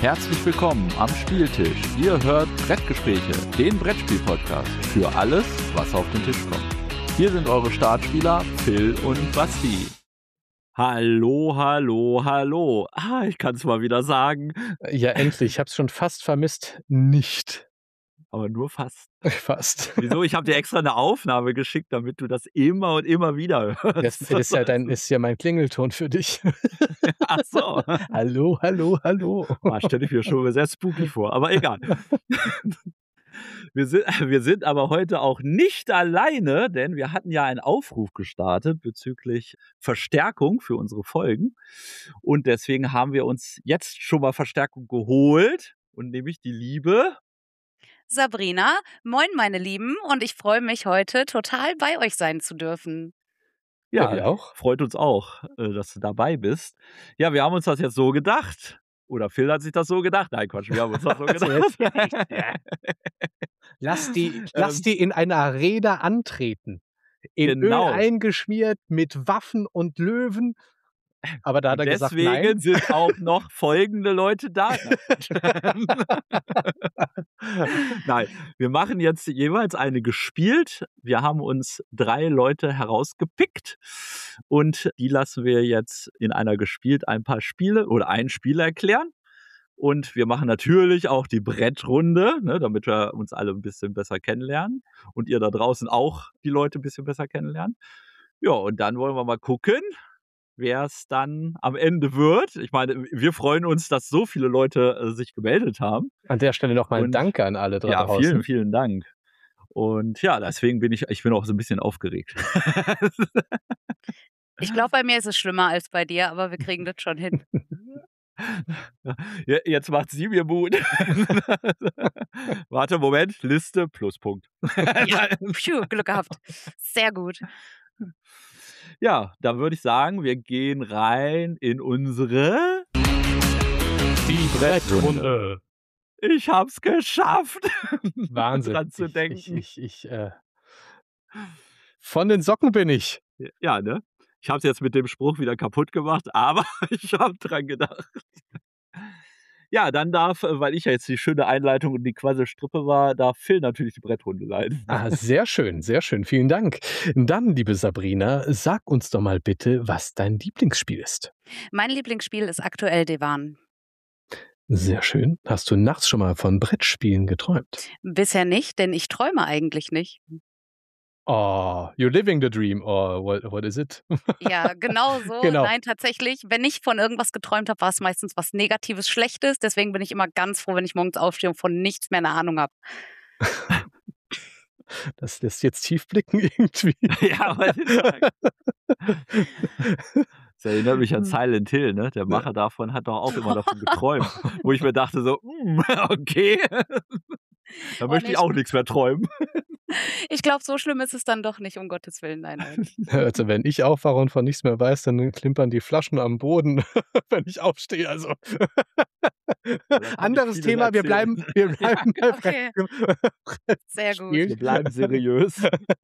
Herzlich willkommen am Spieltisch. Ihr hört Brettgespräche, den Brettspiel-Podcast für alles, was auf den Tisch kommt. Hier sind eure Startspieler Phil und Basti. Hallo, hallo, hallo. Ich kann es mal wieder sagen. Ja, endlich. Ich habe es schon fast vermisst. Nicht. Aber nur fast. Fast. Wieso? Ich habe dir extra eine Aufnahme geschickt, damit du das immer und immer wieder hörst. Das ist ja mein Klingelton für dich. Ach so. Hallo, hallo, hallo. Stelle ich mir schon sehr spooky vor, aber egal. Wir sind aber heute auch nicht alleine, denn wir hatten ja einen Aufruf gestartet bezüglich Verstärkung für unsere Folgen. Und deswegen haben wir uns jetzt schon mal Verstärkung geholt und nämlich die liebe Sabrina. Moin, meine Lieben, und ich freue mich heute total bei euch sein zu dürfen. Ja, wir auch. Freut uns auch, dass du dabei bist. Ja, wir haben uns das jetzt so gedacht. Oder Phil hat sich das so gedacht. Nein, Quatsch, wir haben uns das so gedacht. Lass die in einer Rede antreten. In Genau. Öl eingeschmiert, mit Waffen und Löwen. Aber da hat er gesagt, nein. Deswegen sind auch noch folgende Leute da. Nein, wir machen jetzt jeweils eine gespielt. Wir haben uns 3 Leute herausgepickt und die lassen wir jetzt in einer gespielt ein paar Spiele oder ein Spiel erklären. Und wir machen natürlich auch die Brettrunde, ne, damit wir uns alle ein bisschen besser kennenlernen und ihr da draußen auch die Leute ein bisschen besser kennenlernen. Ja, und dann wollen wir mal gucken, wer es dann am Ende wird. Ich meine, wir freuen uns, dass so viele Leute sich gemeldet haben. An der Stelle nochmal ein Danke an alle draußen. Ja, vielen, vielen Dank. Und ja, deswegen bin ich auch so ein bisschen aufgeregt. Ich glaube, bei mir ist es schlimmer als bei dir, aber wir kriegen das schon hin. Jetzt macht sie mir Mut. Warte, Moment, Liste, Pluspunkt. Ja, Glück gehabt. Sehr gut. Ja, dann würde ich sagen, wir gehen rein in unsere Die Brettrunde. Ich hab's geschafft. Wahnsinn. Dran zu denken. Von den Socken bin ich. Ja, ne? Ich hab's jetzt mit dem Spruch wieder kaputt gemacht, aber ich hab dran gedacht. Ja, dann darf, weil ich ja jetzt die schöne Einleitung und die Quasselstrippe war, darf Phil natürlich die Brettrunde leiten. Sehr schön, sehr schön. Vielen Dank. Dann, liebe Sabrina, sag uns doch mal bitte, was dein Lieblingsspiel ist. Mein Lieblingsspiel ist aktuell Devan. Sehr schön. Hast du nachts schon mal von Brettspielen geträumt? Bisher nicht, denn ich träume eigentlich nicht. Oh, you're living the dream, or what is it? Ja, genau so. Genau. Nein, tatsächlich, wenn ich von irgendwas geträumt habe, war es meistens was Negatives, Schlechtes. Deswegen bin ich immer ganz froh, wenn ich morgens aufstehe und von nichts mehr eine Ahnung habe. Das lässt jetzt tief blicken irgendwie. Ja, wollte ich sagen. Das erinnert mich an Silent Hill, ne? Der Macher davon hat doch auch immer davon geträumt. Wo ich mir dachte so, okay, da möchte ich auch nichts mehr träumen. Ich glaube, so schlimm ist es dann doch nicht, um Gottes Willen. Nein. Also wenn ich aufwache und von nichts mehr weiß, dann klimpern die Flaschen am Boden, wenn ich aufstehe. Also anderes Thema, wir bleiben okay. Sehr gut. Wir bleiben seriös.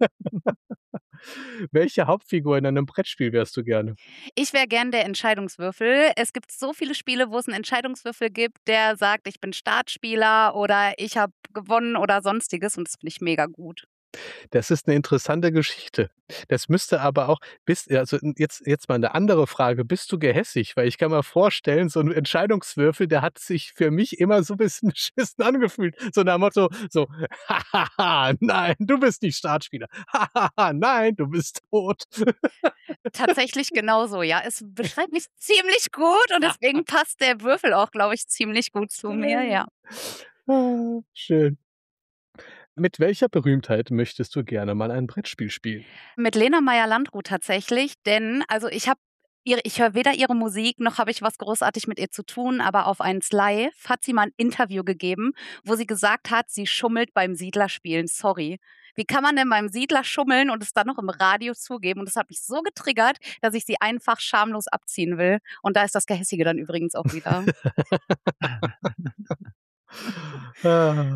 Welche Hauptfigur in einem Brettspiel wärst du gerne? Ich wäre gern der Entscheidungswürfel. Es gibt so viele Spiele, wo es einen Entscheidungswürfel gibt, der sagt, ich bin Startspieler oder ich habe gewonnen oder sonstiges, und das finde ich mega gut. Das ist eine interessante Geschichte. Das müsste aber auch, jetzt mal eine andere Frage, bist du gehässig? Weil ich kann mir vorstellen, so ein Entscheidungswürfel, der hat sich für mich immer so ein bisschen beschissen angefühlt. So nach dem Motto, so, hahaha, nein, du bist nicht Startspieler. Hahaha, nein, du bist tot. Tatsächlich genauso, ja. Es beschreibt mich ziemlich gut und deswegen passt der Würfel auch, glaube ich, ziemlich gut zu mir, ja. Schön. Mit welcher Berühmtheit möchtest du gerne mal ein Brettspiel spielen? Mit Lena Meyer-Landrut tatsächlich, denn also ich höre weder ihre Musik, noch habe ich was großartig mit ihr zu tun, aber auf 1 Live hat sie mal ein Interview gegeben, wo sie gesagt hat, sie schummelt beim Siedlerspielen. Sorry. Wie kann man denn beim Siedler schummeln und es dann noch im Radio zugeben? Und das hat mich so getriggert, dass ich sie einfach schamlos abziehen will. Und da ist das Gehässige dann übrigens auch wieder.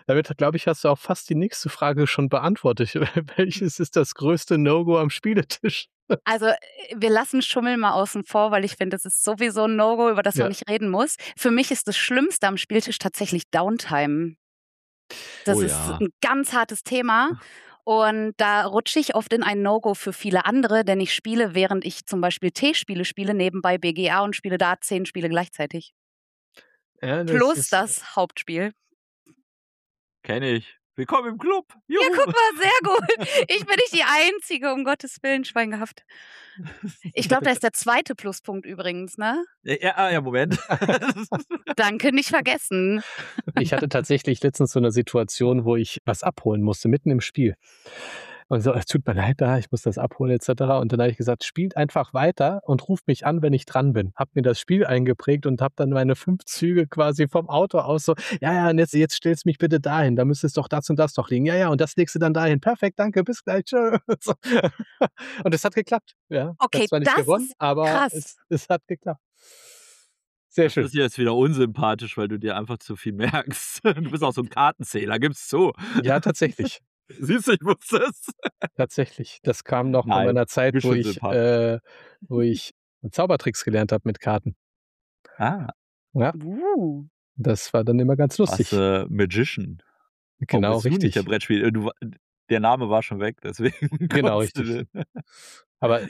Damit, glaube ich, hast du auch fast die nächste Frage schon beantwortet. Welches ist das größte No-Go am Spieletisch? Also, wir lassen Schummel mal außen vor, weil ich finde, das ist sowieso ein No-Go, über das man nicht reden muss. Für mich ist das Schlimmste am Spieltisch tatsächlich Downtime. Das ist ein ganz hartes Thema. Und da rutsche ich oft in ein No-Go für viele andere, denn ich spiele, während ich zum Beispiel T-Spiele spiele, nebenbei BGA und spiele da 10 Spiele gleichzeitig. Ja, Plus das Hauptspiel. Kenne ich. Willkommen im Club. Ja, guck mal, sehr gut. Ich bin nicht die Einzige, um Gottes Willen, Schwein gehabt. Ich glaube, da ist der zweite Pluspunkt übrigens, ne? Ja, Moment. Danke, nicht vergessen. Ich hatte tatsächlich letztens so eine Situation, wo ich was abholen musste, mitten im Spiel. Und so, es tut mir leid, ich muss das abholen etc. Und dann habe ich gesagt, spielt einfach weiter und ruft mich an, wenn ich dran bin. Hab mir das Spiel eingeprägt und habe dann meine 5 Züge quasi vom Auto aus so, und jetzt stellst mich bitte dahin, da müsste es doch das und das doch liegen. Ja, und das legst du dann dahin. Perfekt, danke, bis gleich. So. Und es hat geklappt. Ja, okay, das war nicht gewonnen, aber es hat geklappt. Sehr schön. Das ist jetzt wieder unsympathisch, weil du dir einfach zu viel merkst. Du bist auch so ein Kartenzähler, gib's zu. Ja, tatsächlich. Siehst du, ich wusste es. Tatsächlich. Das kam noch von meiner Zeit, wo ich Zaubertricks gelernt habe mit Karten. Ah. Ja. Das war dann immer ganz lustig. Magician. Genau, richtig. Nicht der Brettspiel. Der Name war schon weg, deswegen. Genau, richtig. Aber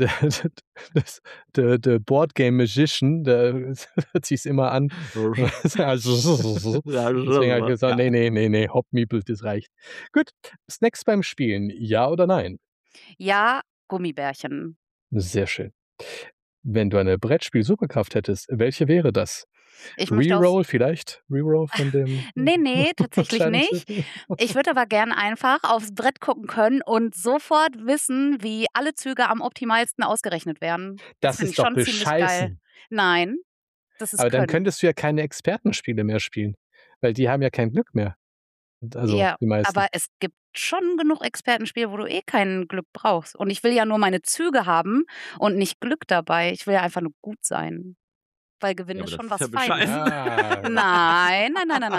der Board Game Magician, da hört sich immer an. Deswegen habe ich gesagt, nee, Hop Meeple, das reicht. Gut, Snacks beim Spielen, ja oder nein? Ja, Gummibärchen. Sehr schön. Wenn du eine Brettspiel-Superkraft hättest, welche wäre das? Reroll vielleicht? Reroll von dem... Nee, tatsächlich nicht. Ich würde aber gern einfach aufs Brett gucken können und sofort wissen, wie alle Züge am optimalsten ausgerechnet werden. Das ist doch bescheißen. Nein, das ist aber dann könntest du ja keine Expertenspiele mehr spielen, weil die haben ja kein Glück mehr. Also ja, die meisten. Aber es gibt schon genug Expertenspiele, wo du kein Glück brauchst. Und ich will ja nur meine Züge haben und nicht Glück dabei. Ich will ja einfach nur gut sein. Weil Gewinnen ist schon was Feines. Nein.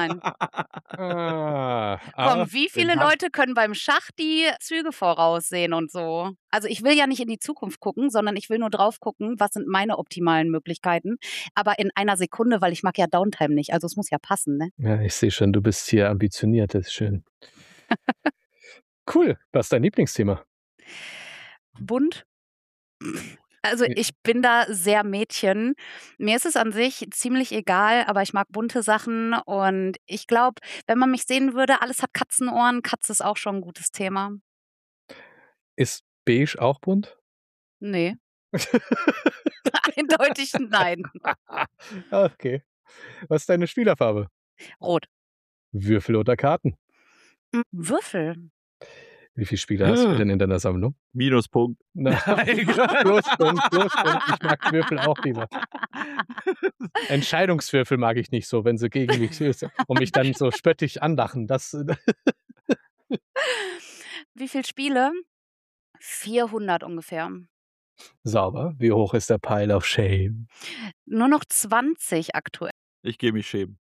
Komm, wie viele Leute können beim Schach die Züge voraussehen und so? Also ich will ja nicht in die Zukunft gucken, sondern ich will nur drauf gucken, was sind meine optimalen Möglichkeiten. Aber in einer Sekunde, weil ich mag ja Downtime nicht. Also es muss ja passen, ne? Ja, ich sehe schon, du bist hier ambitioniert, das ist schön. Cool, was ist dein Lieblingsthema? Bunt. Also ich bin da sehr Mädchen. Mir ist es an sich ziemlich egal, aber ich mag bunte Sachen und ich glaube, wenn man mich sehen würde, alles hat Katzenohren, Katze ist auch schon ein gutes Thema. Ist beige auch bunt? Nee. Eindeutig nein. Okay. Was ist deine Spielerfarbe? Rot. Würfel oder Karten? Würfel. Wie viele Spiele hast du denn in deiner Sammlung? Minuspunkt. Pluspunkt. Ich mag Würfel auch lieber. Entscheidungswürfel mag ich nicht so, wenn sie gegen mich sind und mich dann so spöttisch anlachen. Wie viele Spiele? 400 ungefähr. Sauber. Wie hoch ist der Pile of Shame? Nur noch 20 aktuell. Ich gehe mich schämen.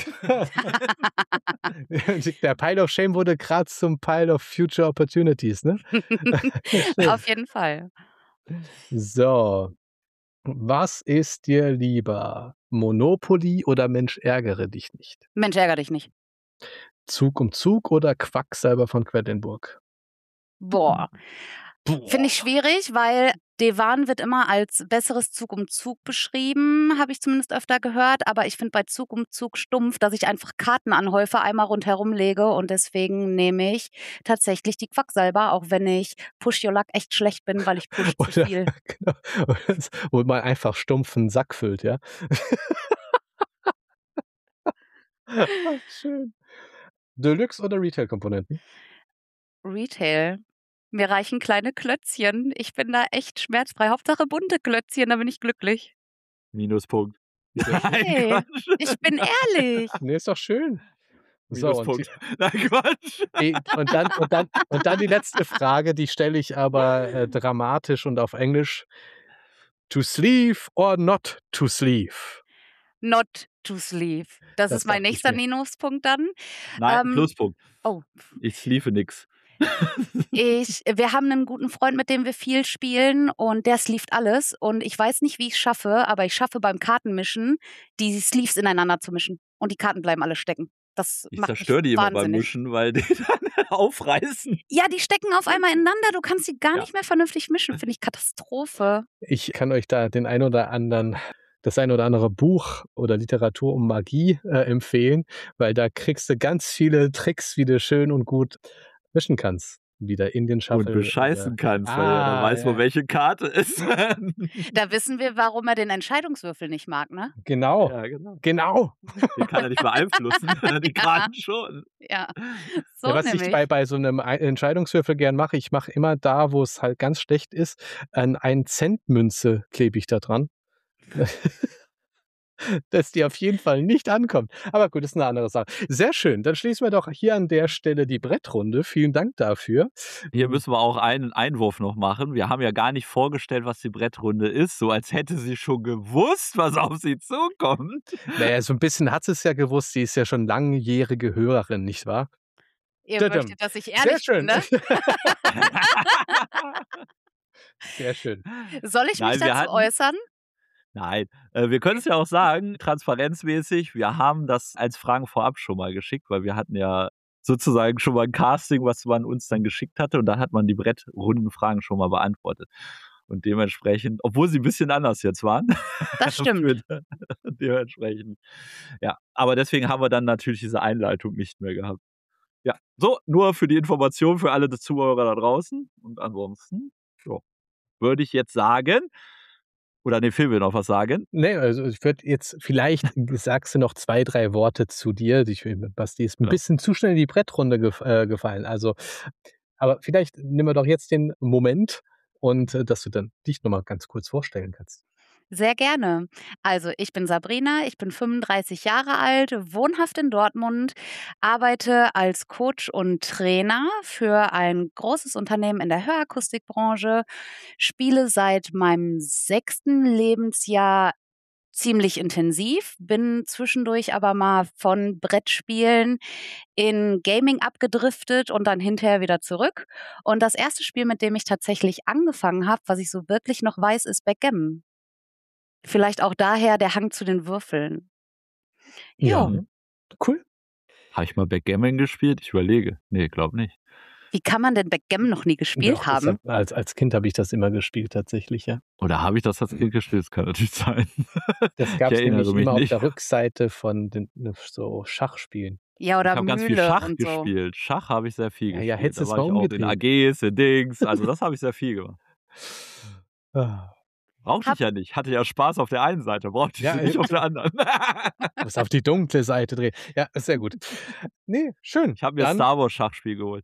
Der Pile of Shame wurde gerade zum Pile of Future Opportunities, ne? Auf jeden Fall. So. Was ist dir lieber? Monopoly oder Mensch ärgere dich nicht? Mensch ärgere dich nicht. Zug um Zug oder Quacksalber von Quedlinburg? Boah. Finde ich schwierig, weil Devan wird immer als besseres Zug um Zug beschrieben, habe ich zumindest öfter gehört. Aber ich finde bei Zug um Zug stumpf, dass ich einfach Karten anhäufe, einmal rundherum lege. Und deswegen nehme ich tatsächlich die Quacksalber, auch wenn ich Push Your Luck echt schlecht bin, weil ich push zu viel. Genau. Wo man einfach stumpfen Sack füllt, ja? Schön. Deluxe oder Retail-Komponenten? Retail. Mir reichen kleine Klötzchen. Ich bin da echt schmerzfrei. Hauptsache bunte Klötzchen, da bin ich glücklich. Minuspunkt. Hey, ich bin ehrlich. Nee, ist doch schön. Minuspunkt. Nein, Quatsch. Und dann die letzte Frage, die stelle ich aber dramatisch und auf Englisch. To sleeve or not to sleeve? not to sleep. Das ist mein dachte ich nächster mir. Minuspunkt dann. Nein, Ähm, Pluspunkt. oh, Ich sliefe nix. wir haben einen guten Freund, mit dem wir viel spielen und der sleeved alles und ich weiß nicht, wie ich es schaffe, aber ich schaffe beim Kartenmischen, die Sleeves ineinander zu mischen und die Karten bleiben alle stecken. Das Ich macht mich zerstöre die immer beim wahnsinnig. Mischen, weil die dann aufreißen. Ja, die stecken auf einmal ineinander, du kannst die gar Ja. nicht mehr vernünftig mischen, finde ich Katastrophe. Ich kann euch da das ein oder andere Buch oder Literatur um Magie empfehlen, weil da kriegst du ganz viele Tricks, wie du schön und gut mischen kannst. Wieder Indian Shuffle. Und bescheißen kannst, weil er dann weiß, ja. wo welche Karte ist. Da wissen wir, warum er den Entscheidungswürfel nicht mag, ne? Genau, Ja, genau. genau. Den kann er nicht beeinflussen, die Ja. Karten schon. Ja, so Ja, was nämlich. ich bei so einem Entscheidungswürfel gern mache, ich mache immer da, wo es halt ganz schlecht ist, eine Centmünze klebe ich da dran. Dass die auf jeden Fall nicht ankommt. Aber gut, ist eine andere Sache. Sehr schön. Dann schließen wir doch hier an der Stelle die Brettrunde. Vielen Dank dafür. Hier müssen wir auch einen Einwurf noch machen. Wir haben ja gar nicht vorgestellt, was die Brettrunde ist, so als hätte sie schon gewusst, was auf sie zukommt. Naja, so ein bisschen hat sie es ja gewusst. Sie ist ja schon langjährige Hörerin, nicht wahr? Ihr Tadam. möchtet, dass ich Sehr ehrlich bin, schön. ne? Sehr schön. Soll ich Nein, mich wir dazu hatten- äußern? Nein, wir können es ja auch sagen, transparenzmäßig, wir haben das als Fragen vorab schon mal geschickt, weil wir hatten ja sozusagen schon mal ein Casting, was man uns dann geschickt hatte und da hat man die Brettrundenfragen schon mal beantwortet. Und dementsprechend, obwohl sie ein bisschen anders jetzt waren. Das stimmt. Dementsprechend, ja. Aber deswegen haben wir dann natürlich diese Einleitung nicht mehr gehabt. Ja, so, nur für die Information für alle Zuhörer da draußen. Und ansonsten, ja, würde ich jetzt sagen, oder nee, Phil will noch was sagen. Nee, also ich würde jetzt, vielleicht sagst du noch 2, 3 Worte zu dir. Basti ist ein Ja. bisschen zu schnell in die Brettrunde gefallen. Also, aber vielleicht nehmen wir doch jetzt den Moment und dass du dann dich nochmal ganz kurz vorstellen kannst. Sehr gerne. Also, ich bin Sabrina, ich bin 35 Jahre alt, wohnhaft in Dortmund, arbeite als Coach und Trainer für ein großes Unternehmen in der Hörakustikbranche, spiele seit meinem 6. Lebensjahr ziemlich intensiv, bin zwischendurch aber mal von Brettspielen in Gaming abgedriftet und dann hinterher wieder zurück. Und das erste Spiel, mit dem ich tatsächlich angefangen habe, was ich so wirklich noch weiß, ist Backgammon. Vielleicht auch daher der Hang zu den Würfeln. Ja, cool. Habe ich mal Backgammon gespielt? Ich überlege. Nee, glaube nicht. Wie kann man denn Backgammon noch nie gespielt Doch, haben? Als Kind habe ich das immer gespielt, tatsächlich, ja. Oder habe ich das als Kind gespielt? Das kann natürlich sein. Das gab Ich es erinnere nämlich mich immer nicht. auf der Rückseite von den so Schachspielen. Ja, oder Ich habe ganz viel Mühle Schach und so. gespielt. Schach habe ich sehr viel Ja, gespielt. ja, hättest Da es war mal ich auch in umgedreht. AGs, in Dings. Also das habe ich sehr viel gemacht. Ah, Brauchte ich ja nicht. Hatte ja Spaß auf der einen Seite. Brauchte ich Ja, sie nicht auf der anderen. muss auf die dunkle Seite drehen. Ja, ist sehr gut. Nee, schön. Ich habe mir Dann- Star Wars Schachspiel geholt.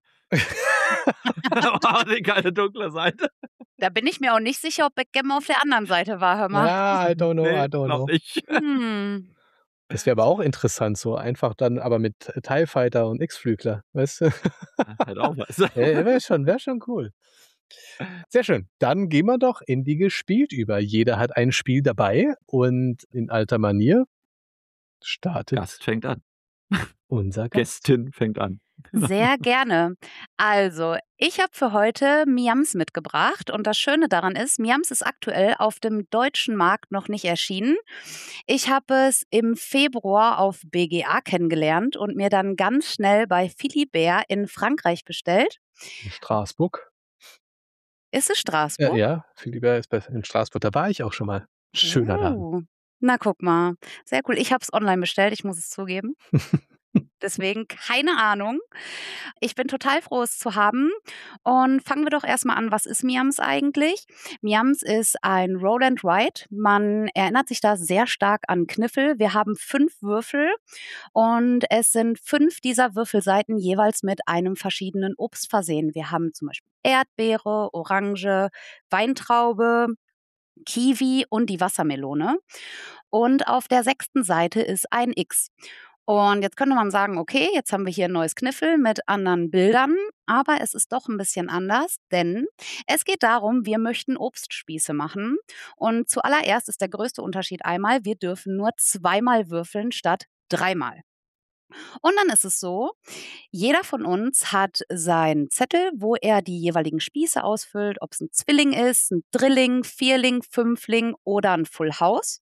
Aber keine dunkle Seite. Da bin ich mir auch nicht sicher, ob Backgammon auf der anderen Seite war, hör mal. Ja, I don't know, Nee, I don't know. glaub nicht. Hm. Das wäre aber auch interessant, so einfach dann, aber mit TIE Fighter und X-Flügler, weißt du? Halt auch was. Wäre schon cool. Sehr schön. Dann gehen wir doch in die Gespielt über. Jeder hat ein Spiel dabei und in alter Manier startet Gast fängt an. unser Gast. Gästin fängt an. Sehr gerne. Also, ich habe für heute Miams mitgebracht und das Schöne daran ist, Miams ist aktuell auf dem deutschen Markt noch nicht erschienen. Ich habe es im Februar auf BGA kennengelernt und mir dann ganz schnell bei Philibert in Frankreich bestellt. In Straßburg. Ist es Straßburg? Ja, Philibert ist in Straßburg. Da war ich auch schon mal. Schöner Laden. Na, guck mal. Sehr cool. Ich habe es online bestellt, ich muss es zugeben. Deswegen keine Ahnung. Ich bin total froh, es zu haben. Und fangen wir doch erstmal an, was ist Miams eigentlich? Miams ist ein Roll and Write. Man erinnert sich da sehr stark an Kniffel. Wir haben 5 Würfel und es sind 5 dieser Würfelseiten jeweils mit einem verschiedenen Obst versehen. Wir haben zum Beispiel Erdbeere, Orange, Weintraube, Kiwi und die Wassermelone. Und auf der 6. Seite ist ein X. Und jetzt könnte man sagen, okay, jetzt haben wir hier ein neues Kniffel mit anderen Bildern, aber es ist doch ein bisschen anders, denn es geht darum, wir möchten Obstspieße machen. Und zuallererst ist der größte Unterschied einmal, wir dürfen nur 2-mal würfeln statt 3-mal. Und dann ist es so, jeder von uns hat seinen Zettel, wo er die jeweiligen Spieße ausfüllt, ob es ein Zwilling ist, ein Drilling, Vierling, Fünfling oder ein Full House.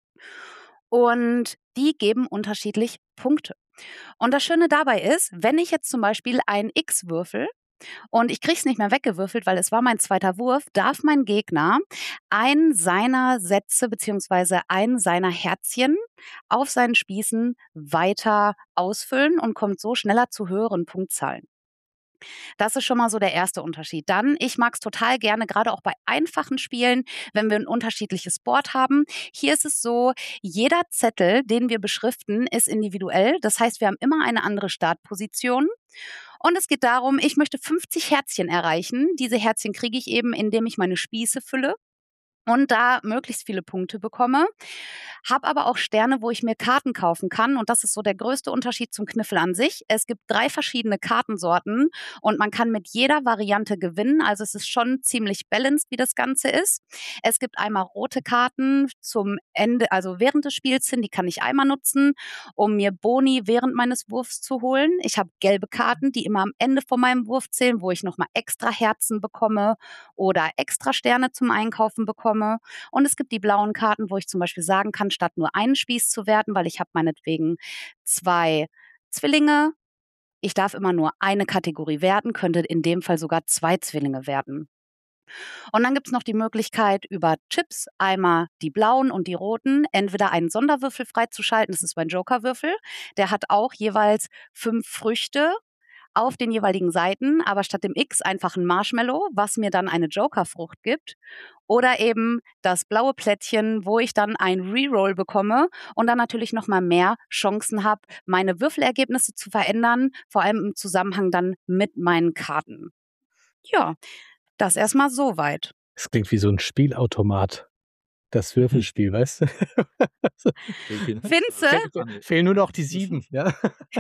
Und die geben unterschiedlich Punkte. Und das Schöne dabei ist, wenn ich jetzt zum Beispiel ein X würfel und ich kriege es nicht mehr weggewürfelt, weil es war mein zweiter Wurf, darf mein Gegner einen seiner Sätze bzw. einen seiner Herzchen auf seinen Spießen weiter ausfüllen und kommt so schneller zu höheren Punktzahlen. Das ist schon mal so der erste Unterschied. Dann, ich mag es total gerne, gerade auch bei einfachen Spielen, wenn wir ein unterschiedliches Board haben. Hier ist es so, jeder Zettel, den wir beschriften, ist individuell. Das heißt, wir haben immer eine andere Startposition. Und es geht darum, ich möchte 50 Herzchen erreichen. Diese Herzchen kriege ich eben, indem ich meine Spieße fülle und da möglichst viele Punkte bekomme. Habe aber auch Sterne, wo ich mir Karten kaufen kann. Und das ist so der größte Unterschied zum Kniffel an sich. Es gibt 3 verschiedene Kartensorten und man kann mit jeder Variante gewinnen. Also es ist schon ziemlich balanced, wie das Ganze ist. Es gibt einmal rote Karten zum Ende, also während des Spiels hin. Die kann ich einmal nutzen, um mir Boni während meines Wurfs zu holen. Ich habe gelbe Karten, die immer am Ende von meinem Wurf zählen, wo ich nochmal extra Herzen bekomme oder extra Sterne zum Einkaufen bekomme. Und es gibt die blauen Karten, wo ich zum Beispiel sagen kann, statt nur einen Spieß zu werten, weil ich habe meinetwegen 2 Zwillinge. Ich darf immer nur eine Kategorie werten, könnte in dem Fall sogar 2 Zwillinge werten. Und dann gibt es noch die Möglichkeit, über Chips einmal die blauen und die roten, entweder einen Sonderwürfel freizuschalten, das ist mein Jokerwürfel, der hat auch jeweils 5 Früchte auf den jeweiligen Seiten, aber statt dem X einfach ein Marshmallow, was mir dann eine Jokerfrucht gibt. Oder eben das blaue Plättchen, wo ich dann ein Reroll bekomme und dann natürlich nochmal mehr Chancen habe, meine Würfelergebnisse zu verändern, vor allem im Zusammenhang dann mit meinen Karten. Ja, das erstmal soweit. Das klingt wie so ein Spielautomat. Das Würfelspiel, weißt du? Vinze? Fehlen nur noch die 7, ja?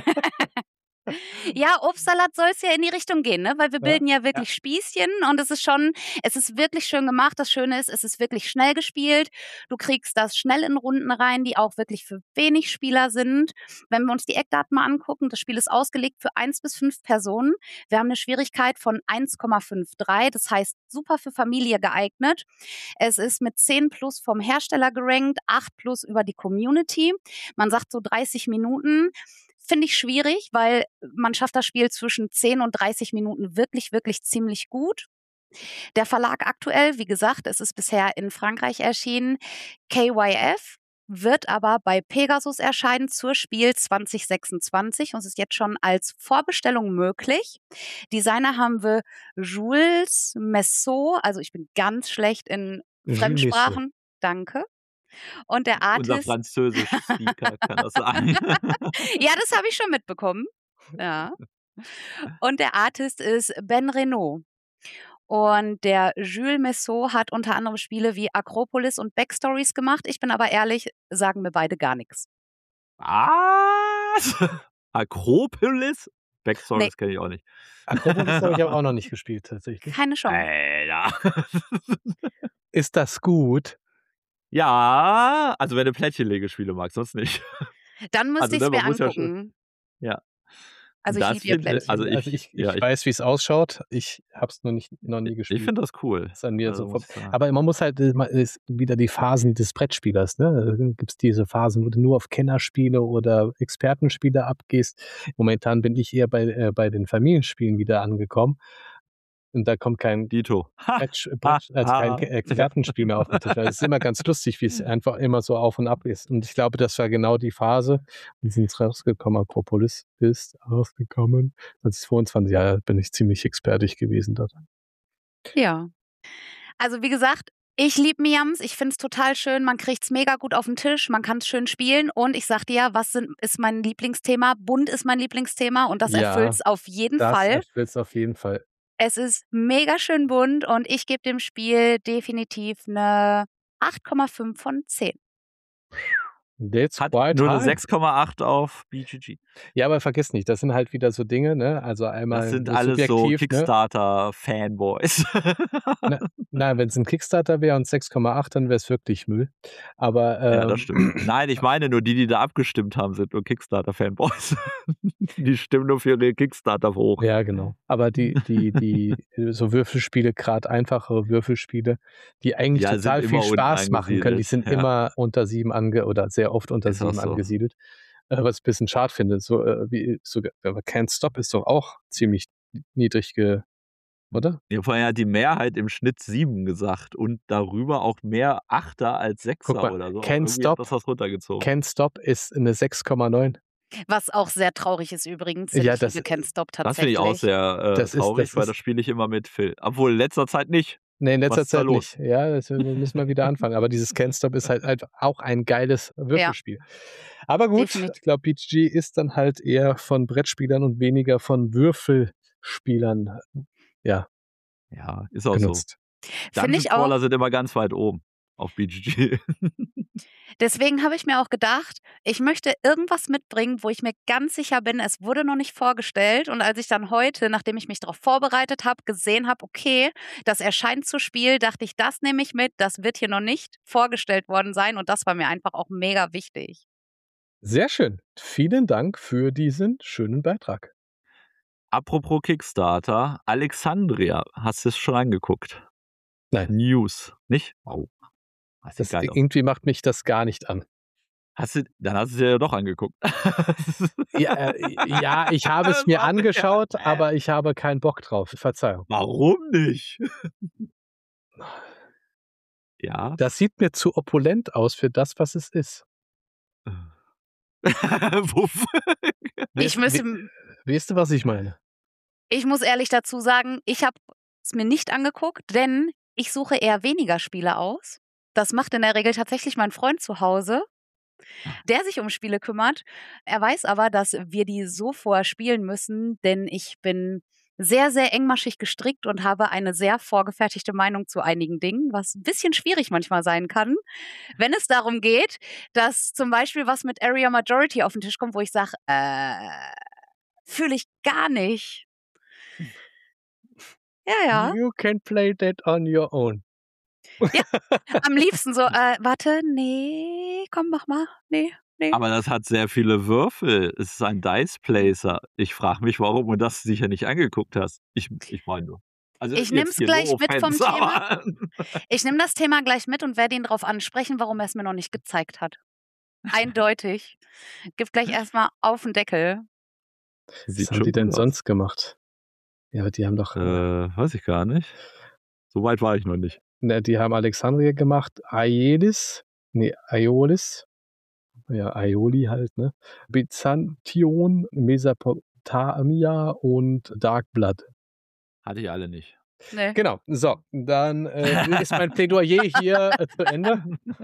Ja, Obstsalat soll es ja in die Richtung gehen, ne? Weil wir bilden ja wirklich Spießchen und es ist wirklich schön gemacht. Das Schöne ist, es ist wirklich schnell gespielt. Du kriegst das schnell in Runden rein, die auch wirklich für wenig Spieler sind. Wenn wir uns die Eckdaten mal angucken, das Spiel ist ausgelegt für 1 bis 5 Personen. Wir haben eine Schwierigkeit von 1,53, das heißt super für Familie geeignet. Es ist mit 10 plus vom Hersteller gerankt, 8 plus über die Community. Man sagt so 30 Minuten. Finde ich schwierig, weil man schafft das Spiel zwischen 10 und 30 Minuten wirklich, wirklich ziemlich gut. Der Verlag aktuell, wie gesagt, es ist bisher in Frankreich erschienen, KYF, wird aber bei Pegasus erscheinen zur Spiel 2026 und es ist jetzt schon als Vorbestellung möglich. Designer haben wir Jules Messot, also ich bin ganz schlecht in Fremdsprachen. Danke. Und der Artist. Unser Französisch-Speaker kann das sein. Ja, das habe ich schon mitbekommen. Ja. Und der Artist ist Ben Renault. Und der Jules Messot hat unter anderem Spiele wie Akropolis und Backstories gemacht. Ich bin aber ehrlich, sagen mir beide gar nichts. Was? Akropolis? Backstories kenne ich auch nicht. Akropolis habe ich aber auch noch nicht gespielt, tatsächlich. Keine Chance. Alter. Ist das gut? Ja, also wenn du Plättchenlegespiele magst, sonst nicht. Dann müsste ich es mir angucken. Ja. Also ich liebe Plättchen. Also ich weiß, wie es ausschaut. Ich habe es noch nie gespielt. Ich finde das cool. Ist an mir aber man muss halt ist wieder die Phasen des Brettspielers. Ne? Gibt es diese Phasen, wo du nur auf Kennerspiele oder Expertenspiele abgehst. Momentan bin ich eher bei den Familienspielen wieder angekommen. Und da kommt kein Dito. kein Expertenspiel mehr auf den Tisch. Es ist immer ganz lustig, wie es einfach immer so auf und ab ist. Und ich glaube, das war genau die Phase, wie sind es rausgekommen. Akropolis ist rausgekommen. 2022, ja, bin ich ziemlich expertig gewesen dort. Ja. Also wie gesagt, ich liebe Miams, ich finde es total schön, man kriegt es mega gut auf den Tisch, man kann es schön spielen und ich sagte ja, ist mein Lieblingsthema? Bunt ist mein Lieblingsthema und das erfüllt es auf jeden Fall. Das erfüllt es auf jeden Fall. Es ist mega schön bunt und ich gebe dem Spiel definitiv eine 8,5 von 10. That's Hat quite nur eine high. 6,8 auf BGG. Ja, aber vergiss nicht, das sind halt wieder so Dinge, ne? Also einmal Das sind alles so subjektiv, ne? Kickstarter-Fanboys. Nein, wenn es ein Kickstarter wäre und 6,8, dann wäre es wirklich Müll. Aber Ja, das stimmt. Nein, ich meine nur, die da abgestimmt haben, sind nur Kickstarter-Fanboys. Die stimmen nur für ihre Kickstarter hoch. ja, genau. Aber die so Würfelspiele, gerade einfachere Würfelspiele, die eigentlich Ja, total sind viel immer unten Spaß machen können, die angesiedelt. sind Ja. immer unter 7 oder sehr oft unter Ist auch 7 so. angesiedelt. Was ich ein bisschen schade finde. So, aber Can't Stop ist doch auch ziemlich niedrig, oder? Ja, vorher hat die Mehrheit im Schnitt 7 gesagt und darüber auch mehr Achter als Guck Sechser mal, oder so. Can't Irgendwie Stop. hat das was runtergezogen. Can't Stop ist eine 6,9. Was auch sehr traurig ist übrigens, denn Ja, ich liebe Can't Stop Das finde ich auch tatsächlich. sehr Das ist- traurig, das weil ist- das spiele ich immer mit Phil. Obwohl in letzter Zeit nicht. Nee, in Was letzter ist da Zeit los? nicht. Ja, das müssen wir wieder anfangen. Aber dieses Can't Stop ist halt auch ein geiles Würfelspiel. Aber gut, Definitiv. ich glaube, BGG ist dann halt eher von Brettspielern und weniger von Würfelspielern Ja, ist auch genutzt. so. Finde ich auch. Dungeon Crawler sind immer ganz weit oben auf BGG. Deswegen habe ich mir auch gedacht, ich möchte irgendwas mitbringen, wo ich mir ganz sicher bin, es wurde noch nicht vorgestellt. Und als ich dann heute, nachdem ich mich darauf vorbereitet habe, gesehen habe, okay, das erscheint zu Spiel, dachte ich, das nehme ich mit, das wird hier noch nicht vorgestellt worden sein. Und das war mir einfach auch mega wichtig. Sehr schön. Vielen Dank für diesen schönen Beitrag. Apropos Kickstarter, Alexandria, hast du es schon angeguckt? Nein. News, nicht? Oh, das sieht Das, geil aus. irgendwie macht mich das gar nicht an. Dann hast du es dir ja doch angeguckt. Ja, ich habe es mir angeschaut, aber ich habe keinen Bock drauf. Verzeihung. Warum nicht? Ja. Das sieht mir zu opulent aus für das, was es ist. Wuff. Weißt du, was ich meine? Ich muss ehrlich dazu sagen, ich habe es mir nicht angeguckt, denn ich suche eher weniger Spiele aus. Das macht in der Regel tatsächlich mein Freund zu Hause, der sich um Spiele kümmert. Er weiß aber, dass wir die so vorher spielen müssen, denn ich bin sehr, sehr engmaschig gestrickt und habe eine sehr vorgefertigte Meinung zu einigen Dingen, was ein bisschen schwierig manchmal sein kann, wenn es darum geht, dass zum Beispiel was mit Area Majority auf den Tisch kommt, wo ich sage, fühle ich gar nicht. Ja. You can play that on your own. Am liebsten so, warte, nee, komm, mach mal, nee. Aber das hat sehr viele Würfel. Es ist ein Dice Placer. Ich frage mich, warum du das sicher nicht angeguckt hast. Ich meine nur. Also Ich jetzt nehm's hier gleich no mit vom offense, Thema. aber- Ich nehme das Thema gleich mit und werde ihn darauf ansprechen, warum er es mir noch nicht gezeigt hat. Eindeutig. Gib gleich erstmal auf den Deckel. Sieht Was haben schon die denn gut aus. sonst gemacht? Ja, aber die haben doch, Weiß ich gar nicht. So weit war ich noch nicht. die haben Alexandria gemacht, Aeolis, ja, Aioli halt, ne? Byzantion, Mesopotamia und Dark Blood. Hatte ich alle nicht. Nee. Genau, so, dann ist mein Plädoyer hier zu Ende.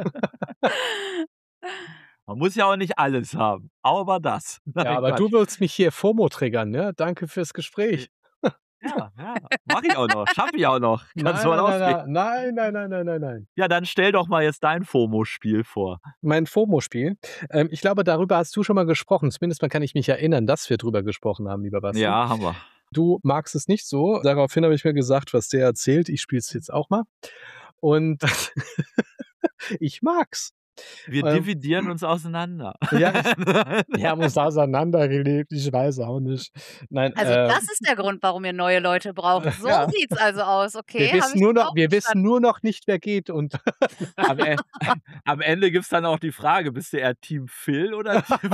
Man muss ja auch nicht alles haben. Aber das. Nein, Ja, aber Quatsch. du willst mich hier FOMO triggern, ne? Danke fürs Gespräch. Ja. Mach ich auch noch. Schaff ich auch noch. Kannst du mal ausgehen. Nein. Ja, dann stell doch mal jetzt dein FOMO-Spiel vor. Mein FOMO-Spiel. Ich glaube, darüber hast du schon mal gesprochen. Zumindest mal kann ich mich erinnern, dass wir drüber gesprochen haben, lieber Basti. Ja, haben wir. Du magst es nicht so. Daraufhin habe ich mir gesagt, was der erzählt, ich spiele es jetzt auch mal. Und ich mag's. Wir dividieren uns auseinander. Ja, wir haben uns auseinandergelebt, ich weiß auch nicht. Nein, Also das ist der Grund, warum ihr neue Leute braucht. So Ja. sieht's also aus, okay? wir hab ich wissen nur das noch, auch wir wissen verstanden. nur noch nicht, wer geht. Und Am Ende gibt es dann auch die Frage, bist du eher Team Phil oder Team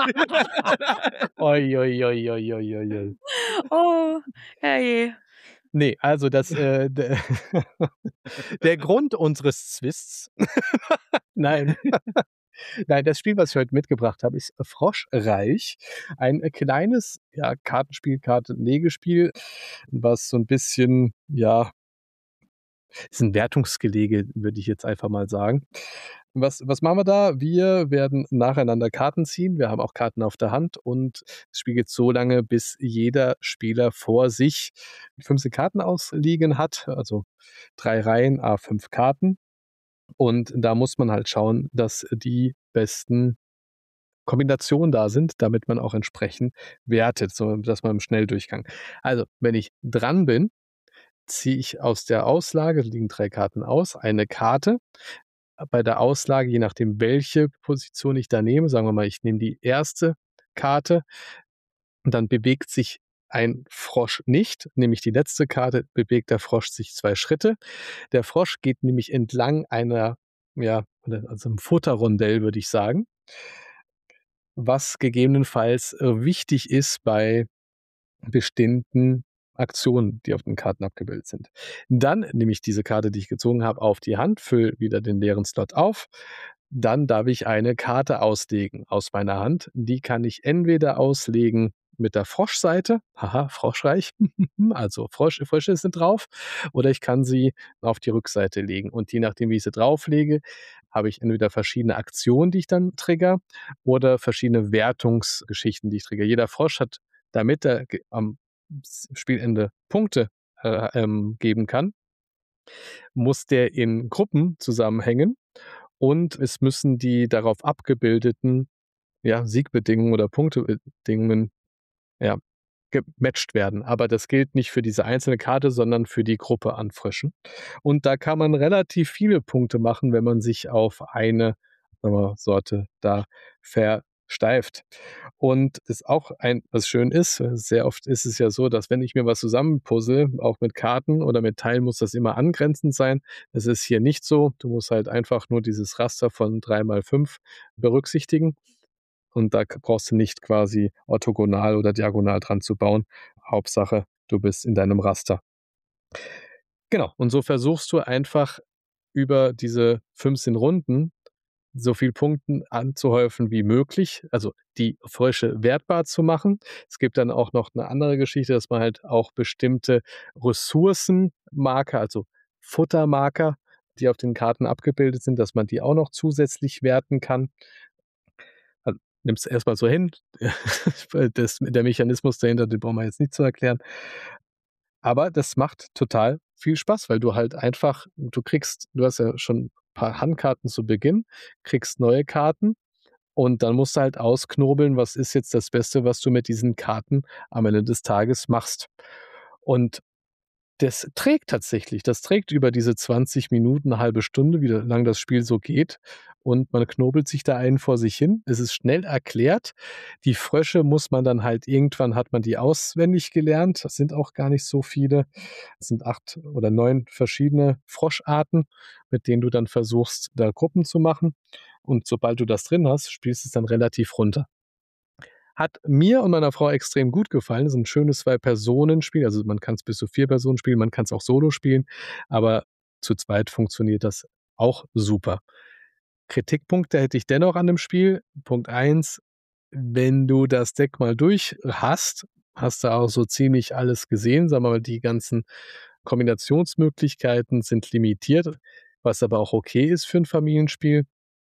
oi. Oh, herrje. Nee, also der Grund unseres Zwists. Nein. Nein, das Spiel, was ich heute mitgebracht habe, ist Froschreich. Ein kleines Kartenspiel, Karten-Legespiel, was so ein bisschen, ist ein Wertungsgelege, würde ich jetzt einfach mal sagen. Was machen wir da? Wir werden nacheinander Karten ziehen. Wir haben auch Karten auf der Hand und das Spiel geht so lange, bis jeder Spieler vor sich 15 Karten ausliegen hat, also 3 Reihen, 5 Karten. Und da muss man halt schauen, dass die besten Kombinationen da sind, damit man auch entsprechend wertet, so dass man im Schnelldurchgang. Also, wenn ich dran bin, ziehe ich aus der Auslage, liegen 3 Karten aus, eine Karte. Bei der Auslage, je nachdem, welche Position ich da nehme, sagen wir mal, ich nehme die erste Karte und dann bewegt sich ein Frosch nicht, nämlich die letzte Karte, bewegt der Frosch sich 2 Schritte. Der Frosch geht nämlich entlang einer, ja, also einem Futterrondell, würde ich sagen, was gegebenenfalls wichtig ist bei bestimmten Aktionen, die auf den Karten abgebildet sind. Dann nehme ich diese Karte, die ich gezogen habe, auf die Hand, fülle wieder den leeren Slot auf. Dann darf ich eine Karte auslegen aus meiner Hand. Die kann ich entweder auslegen mit der Froschseite, haha, froschreich, also Frösche sind drauf, oder ich kann sie auf die Rückseite legen. Und je nachdem, wie ich sie drauflege, habe ich entweder verschiedene Aktionen, die ich dann trigger, oder verschiedene Wertungsgeschichten, die ich trigger. Jeder Frosch hat, damit er am Spielende Punkte geben kann, muss der in Gruppen zusammenhängen und es müssen die darauf abgebildeten, ja, Siegbedingungen oder Punktebedingungen, ja, gematcht werden. Aber das gilt nicht für diese einzelne Karte, sondern für die Gruppe an Fröschen. Und da kann man relativ viele Punkte machen, wenn man sich auf eine, sagen wir, Sorte da versteift. Und das auch was schön ist, sehr oft ist es ja so, dass wenn ich mir was zusammenpuzzle, auch mit Karten oder mit Teilen, muss das immer angrenzend sein. Das ist hier nicht so. Du musst halt einfach nur dieses Raster von 3x5 berücksichtigen. Und da brauchst du nicht quasi orthogonal oder diagonal dran zu bauen. Hauptsache, du bist in deinem Raster. Genau, und so versuchst du einfach über diese 15 Runden so viel Punkten anzuhäufen wie möglich, also die Frösche wertbar zu machen. Es gibt dann auch noch eine andere Geschichte, dass man halt auch bestimmte Ressourcenmarker, also Futtermarker, die auf den Karten abgebildet sind, dass man die auch noch zusätzlich werten kann. Nimm's erstmal so hin. Der Mechanismus dahinter, den brauchen wir jetzt nicht zu erklären. Aber das macht total viel Spaß, weil du halt einfach, du hast ja schon ein paar Handkarten zu Beginn, kriegst neue Karten und dann musst du halt ausknobeln, was ist jetzt das Beste, was du mit diesen Karten am Ende des Tages machst. Und das trägt über diese 20 Minuten, eine halbe Stunde, wie lang das Spiel so geht. Und man knobelt sich da einen vor sich hin. Es ist schnell erklärt. Die Frösche muss man dann halt, irgendwann hat man die auswendig gelernt. Das sind auch gar nicht so viele. Es sind 8 oder 9 verschiedene Froscharten, mit denen du dann versuchst, da Gruppen zu machen. Und sobald du das drin hast, spielst du es dann relativ runter. Hat mir und meiner Frau extrem gut gefallen. Es ist ein schönes 2-Personen-Spiel. Also man kann es bis zu 4 Personen spielen, man kann es auch solo spielen, aber zu zweit funktioniert das auch super. Kritikpunkte hätte ich dennoch an dem Spiel. Punkt 1, wenn du das Deck mal durch hast du auch so ziemlich alles gesehen. Sagen wir mal, die ganzen Kombinationsmöglichkeiten sind limitiert, was aber auch okay ist für ein Familienspiel.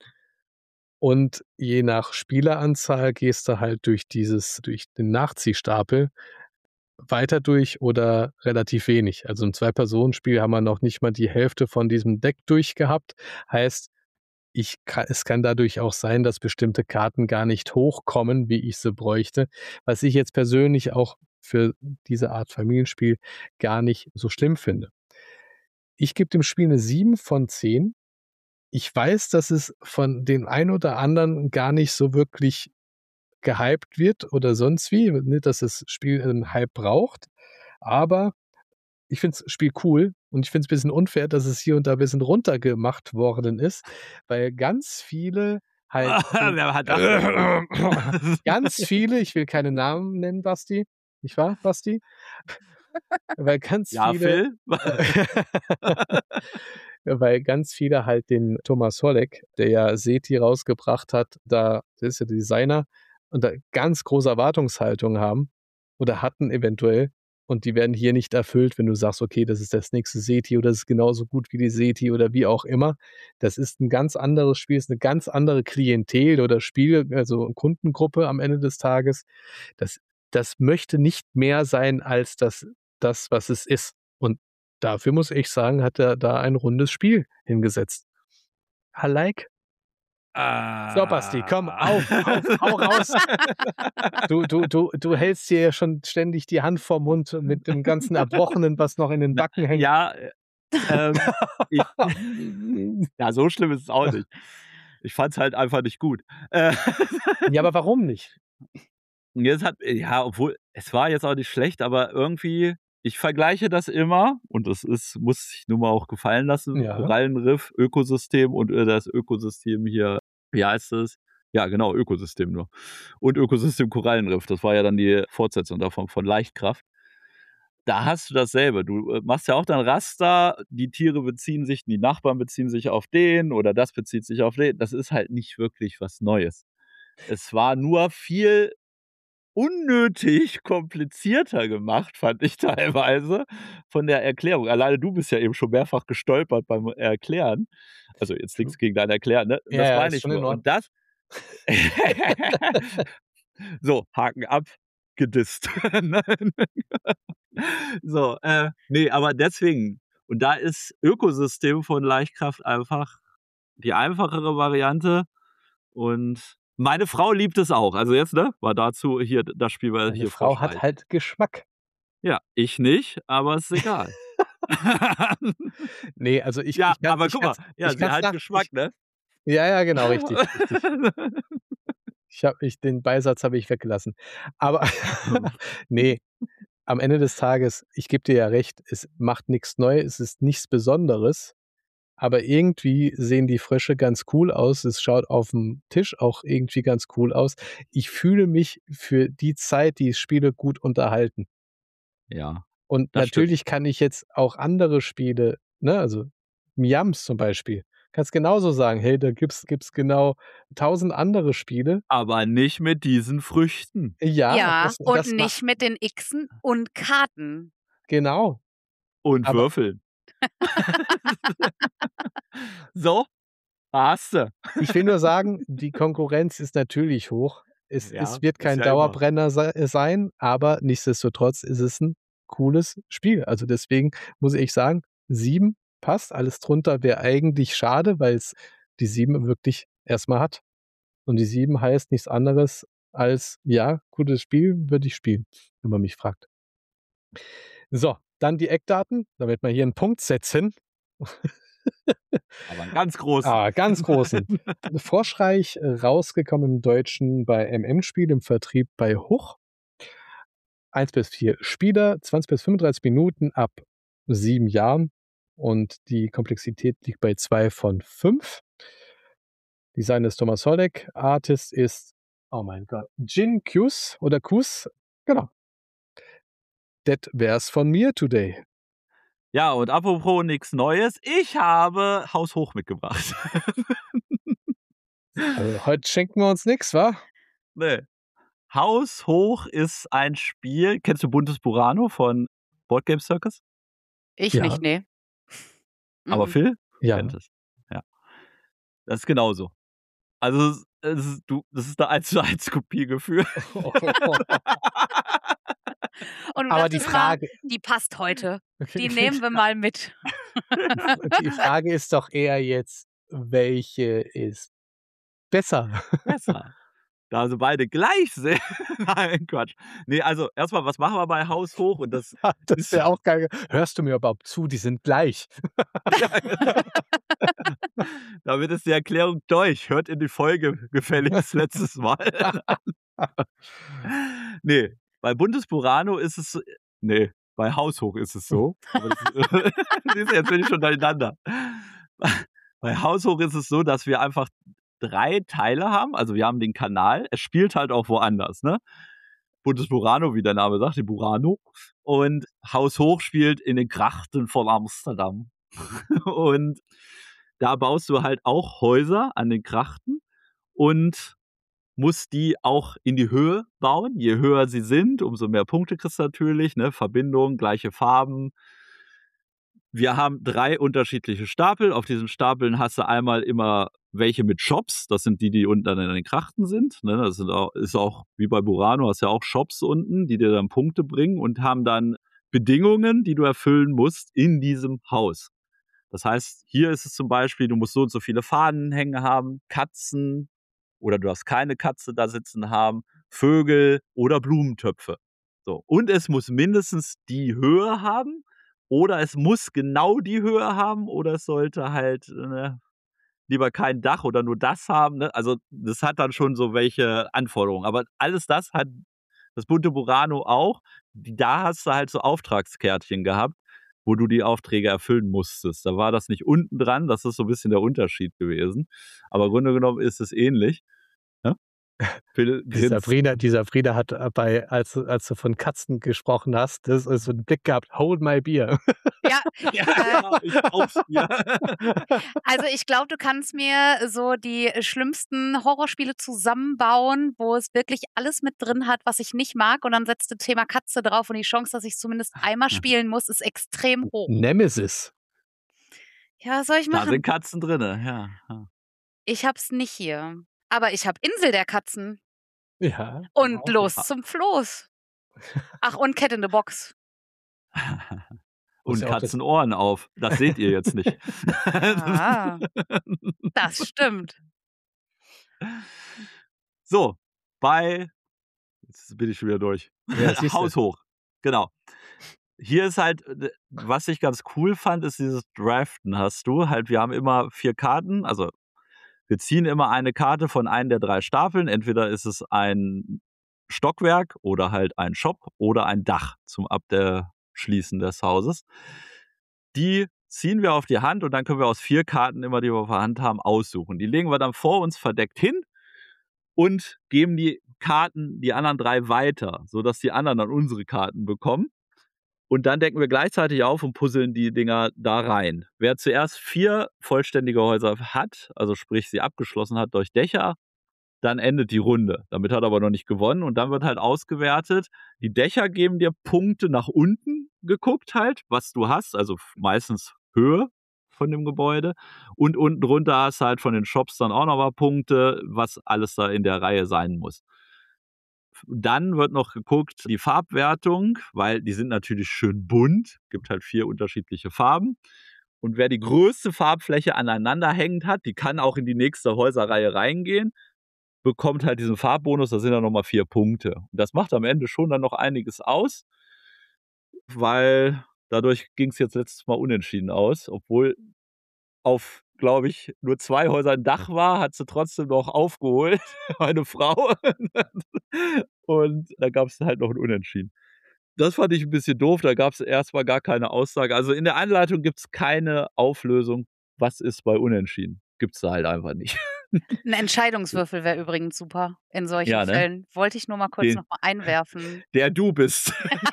Und je nach Spieleranzahl gehst du halt durch den Nachziehstapel weiter durch oder relativ wenig. Also im 2-Personen-Spiel haben wir noch nicht mal die Hälfte von diesem Deck durchgehabt. Heißt, es kann dadurch auch sein, dass bestimmte Karten gar nicht hochkommen, wie ich sie bräuchte, was ich jetzt persönlich auch für diese Art Familienspiel gar nicht so schlimm finde. Ich gebe dem Spiel eine 7 von 10. Ich weiß, dass es von den ein oder anderen gar nicht so wirklich gehypt wird oder sonst wie, nicht, dass das Spiel einen Hype braucht, aber ich finde das Spiel cool und ich finde es ein bisschen unfair, dass es hier und da ein bisschen runtergemacht worden ist, weil ganz viele halt Wer hat das? ganz viele, ich will keine Namen nennen, Basti, nicht wahr, Basti? Weil ganz Ja, viele Phil? weil ganz viele halt den Thomas Holleck, der ja SETI rausgebracht hat, der ist ja der Designer, und da ganz große Erwartungshaltung haben oder hatten eventuell, und die werden hier nicht erfüllt, wenn du sagst, okay, das ist das nächste SETI oder das ist genauso gut wie die SETI oder wie auch immer. Das ist ein ganz anderes Spiel, ist eine ganz andere Klientel oder also Kundengruppe am Ende des Tages. Das möchte nicht mehr sein als das, was es ist. Und dafür muss ich sagen, hat er da ein rundes Spiel hingesetzt. I like. So, Basti, komm, hau raus. Du hältst dir ja schon ständig die Hand vorm Mund mit dem ganzen Erbrochenen, was noch in den Backen hängt. Ja, ja, so schlimm ist es auch nicht. Ich fand es halt einfach nicht gut. Ja, aber warum nicht? Obwohl, es war jetzt auch nicht schlecht, aber irgendwie, ich vergleiche das immer, und das muss sich nun mal auch gefallen lassen, Ja. Korallenriff, Ökosystem und das Ökosystem hier, wie heißt es? Ja, genau, Ökosystem nur. Und Ökosystem Korallenriff, das war ja dann die Fortsetzung davon, von Leichtkraft. Da hast du dasselbe. Du machst ja auch dann Raster, die Tiere die Nachbarn beziehen sich auf den oder das bezieht sich auf den. Das ist halt nicht wirklich was Neues. Es war nur viel unnötig komplizierter gemacht, fand ich teilweise, von der Erklärung. Alleine du bist ja eben schon mehrfach gestolpert beim Erklären. Also jetzt nichts gegen dein Erklären, ne? Ja, Das meine ist ich schon in nur. Und das so, Haken ab, gedisst. So, nee, aber deswegen. Und da ist Ökosystem von Leichtkraft einfach die einfachere Variante. Und meine Frau liebt es auch. Also jetzt, ne? War dazu hier das Spiel, weil Meine hier Frau hat halt Geschmack. Ja, ich nicht, aber ist egal. Nee, also ich Ja, ich aber guck mal, ja, sie hat Geschmack, ne? Ja, genau, richtig. Den Beisatz habe ich weggelassen. Aber nee, am Ende des Tages, ich gebe dir ja recht, es macht nichts Neues, es ist nichts Besonderes, aber irgendwie sehen die Frösche ganz cool aus. Es schaut auf dem Tisch auch irgendwie ganz cool aus. Ich fühle mich für die Zeit, die ich spiele, gut unterhalten. Ja. Und Das natürlich kann ich jetzt auch andere Spiele, ne, also Miams zum Beispiel, kannst genauso sagen, hey, da gibt's genau 1000 andere Spiele. Aber nicht mit diesen Früchten. Ja, das und macht nicht mit den Xen und Karten. genau. Und Aber- Würfeln. So, hast du. Ich will nur sagen, die Konkurrenz ist natürlich hoch. Es Ja, wird ist kein ja Dauerbrenner sein, aber nichtsdestotrotz ist es ein cooles Spiel. Also deswegen muss ich sagen, 7 passt. Alles drunter wäre eigentlich schade, weil es die 7 wirklich erstmal hat. Und die 7 heißt nichts anderes als, ja, gutes Spiel, würde ich spielen, wenn man mich fragt. So, dann die Eckdaten, damit wir hier einen Punkt setzen. Aber einen ganz großen. Ganz großen. Froschreich, rausgekommen im Deutschen bei MM-Spiel, im Vertrieb bei Huch. 1 bis 4 Spieler, 20 bis 35 Minuten ab 7 Jahren. Und die Komplexität liegt bei 2 von 5. Design ist Thomas Holleck. Artist ist, oh mein Gott, Jin Kus oder Kus. Genau. Das wär's von mir today. Ja, und apropos nichts Neues, ich habe Haus hoch mitgebracht. Also heute schenken wir uns nichts, wa? Nee. Haus hoch ist ein Spiel. Kennst du Buntes Burano von Board Game Circus? Ich Ja. nicht, nee. Aber Mhm. Phil Ja. kennt es. Ja. Das ist genauso. Also, das ist eine 1:1 Kopiegefühl. Und Aber das die ist Frage, die passt heute. Die nehmen wir mal mit. die Frage ist doch eher jetzt, welche ist besser? Besser. Da sie beide gleich sind. Nein, Quatsch. Nee, also erstmal, was machen wir bei Haus hoch? Und das Das wäre auch geil. Hörst du mir überhaupt zu? Die sind gleich. damit ist die Erklärung durch. Hört in die Folge gefälligst letztes Mal. Nee, bei Buntes Burano ist es. Nee, bei Haus hoch ist es so. Aber siehst du, jetzt bin ich schon durcheinander. Bei Haus hoch ist es so, dass wir einfach 3 Teile haben. Also wir haben den Kanal. Es spielt halt auch woanders, ne? Buntes Burano, wie der Name sagt, die Burano. Und Haus hoch spielt in den Grachten von Amsterdam. Und da baust du halt auch Häuser an den Grachten und musst die auch in die Höhe bauen. Je höher sie sind, umso mehr Punkte kriegst du natürlich, ne? Verbindung, gleiche Farben. Wir haben 3 unterschiedliche Stapel. Auf diesen Stapeln hast du einmal immer welche mit Shops. Das sind die unten dann in den Krachten sind. Ne? Das ist auch wie bei Burano, hast ja auch Shops unten, die dir dann Punkte bringen und haben dann Bedingungen, die du erfüllen musst in diesem Haus. Das heißt, hier ist es zum Beispiel, du musst so und so viele Fahnen hängen haben, Katzen oder du darfst keine Katze da sitzen haben, Vögel oder Blumentöpfe. So. Und es muss mindestens die Höhe haben oder es muss genau die Höhe haben oder es sollte halt lieber kein Dach oder nur das haben. Ne? Also das hat dann schon so welche Anforderungen. Aber alles das hat das bunte Burano auch. Da hast du halt so Auftragskärtchen gehabt, wo du die Aufträge erfüllen musstest. Da war das nicht unten dran, das ist so ein bisschen der Unterschied gewesen. Aber im Grunde genommen ist es ähnlich. Ja? Die Sabrina hat als du von Katzen gesprochen hast, das ist so ein Blick gehabt, hold my beer. Ja, ich aufs Bier. also ich glaube, du kannst mir so die schlimmsten Horrorspiele zusammenbauen, wo es wirklich alles mit drin hat, was ich nicht mag und dann setzt du Thema Katze drauf und die Chance, dass ich es zumindest einmal spielen muss, ist extrem hoch. Nemesis. Ja, was soll ich Da machen? sind Katzen drin, ja. Ich hab's nicht hier. Aber ich hab Insel der Katzen. Ja. Und auch. los zum Floß. Ach, und Cat in the Box. Und ja auch Katzenohren auf. Das seht ihr jetzt nicht. Ah, das stimmt. So, jetzt bin ich schon wieder durch. Ja, siehste. Haus hoch. Genau. Hier ist halt, was ich ganz cool fand, ist dieses Draften hast du. Halt, wir haben immer 4 Karten, also wir ziehen immer eine Karte von einem der 3 Stapeln. Entweder ist es ein Stockwerk oder halt ein Shop oder ein Dach zum Abschließen des Hauses. Die ziehen wir auf die Hand und dann können wir aus 4 Karten immer, die wir auf der Hand haben, aussuchen. Die legen wir dann vor uns verdeckt hin und geben die anderen 3 weiter, sodass die anderen dann unsere Karten bekommen. Und dann decken wir gleichzeitig auf und puzzeln die Dinger da rein. Wer zuerst 4 vollständige Häuser hat, also sprich sie abgeschlossen hat durch Dächer, dann endet die Runde. Damit hat er aber noch nicht gewonnen und dann wird halt ausgewertet. Die Dächer geben dir Punkte nach unten geguckt halt, was du hast, also meistens Höhe von dem Gebäude. Und unten drunter hast du halt von den Shops dann auch noch mal Punkte, was alles da in der Reihe sein muss. Dann wird noch geguckt, die Farbwertung, weil die sind natürlich schön bunt, gibt halt 4 unterschiedliche Farben. Und wer die größte Farbfläche aneinander hängend hat, die kann auch in die nächste Häuserreihe reingehen, bekommt halt diesen Farbbonus, da sind dann nochmal 4 Punkte. Und das macht am Ende schon dann noch einiges aus, weil dadurch ging es jetzt letztes Mal unentschieden aus, obwohl auf, glaube ich, nur 2 Häuser ein Dach war, hat sie trotzdem noch aufgeholt, meine Frau. Und da gab es halt noch ein Unentschieden. Das fand ich ein bisschen doof, da gab es erstmal gar keine Aussage. Also in der Anleitung gibt es keine Auflösung, was ist bei Unentschieden. Gibt es da halt einfach nicht. Ein Entscheidungswürfel wäre übrigens super in solchen Ja, ne? Fällen. Wollte ich nur mal kurz noch mal einwerfen. Der du bist.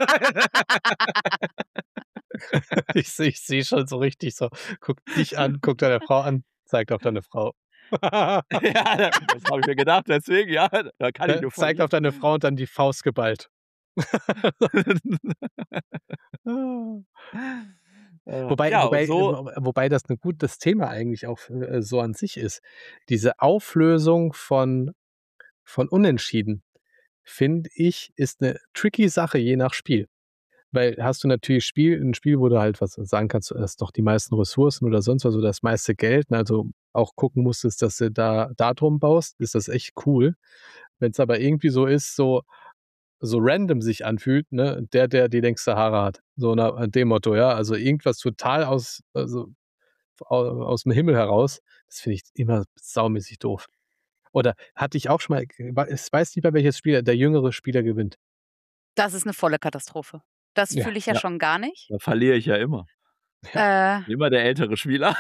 Ich sehe schon so richtig so, guck dich an, guck deine Frau an, zeigt auf deine Frau. Ja, das habe ich mir gedacht, deswegen, ja, da kann ich nur zeigt auf deine Frau und dann die Faust geballt. Wobei das ein gutes Thema eigentlich auch so an sich ist. Diese Auflösung von Unentschieden, finde ich, ist eine tricky Sache, je nach Spiel. Weil hast du natürlich ein Spiel, wo du halt was sagen kannst, du hast doch die meisten Ressourcen oder sonst was, oder das meiste Geld, also auch gucken musstest, dass du da drum baust, ist das echt cool. Wenn es aber irgendwie so ist, so random sich anfühlt, ne, der die längste Haare hat. So nach dem Motto, ja. Also irgendwas total aus dem Himmel heraus, das finde ich immer saumäßig doof. Oder hatte ich auch schon mal, es weiß lieber, welches Spieler, der jüngere Spieler gewinnt. Das ist eine volle Katastrophe. Das fühle ich ja schon gar nicht. Da verliere ich ja immer. Immer der ältere Spieler.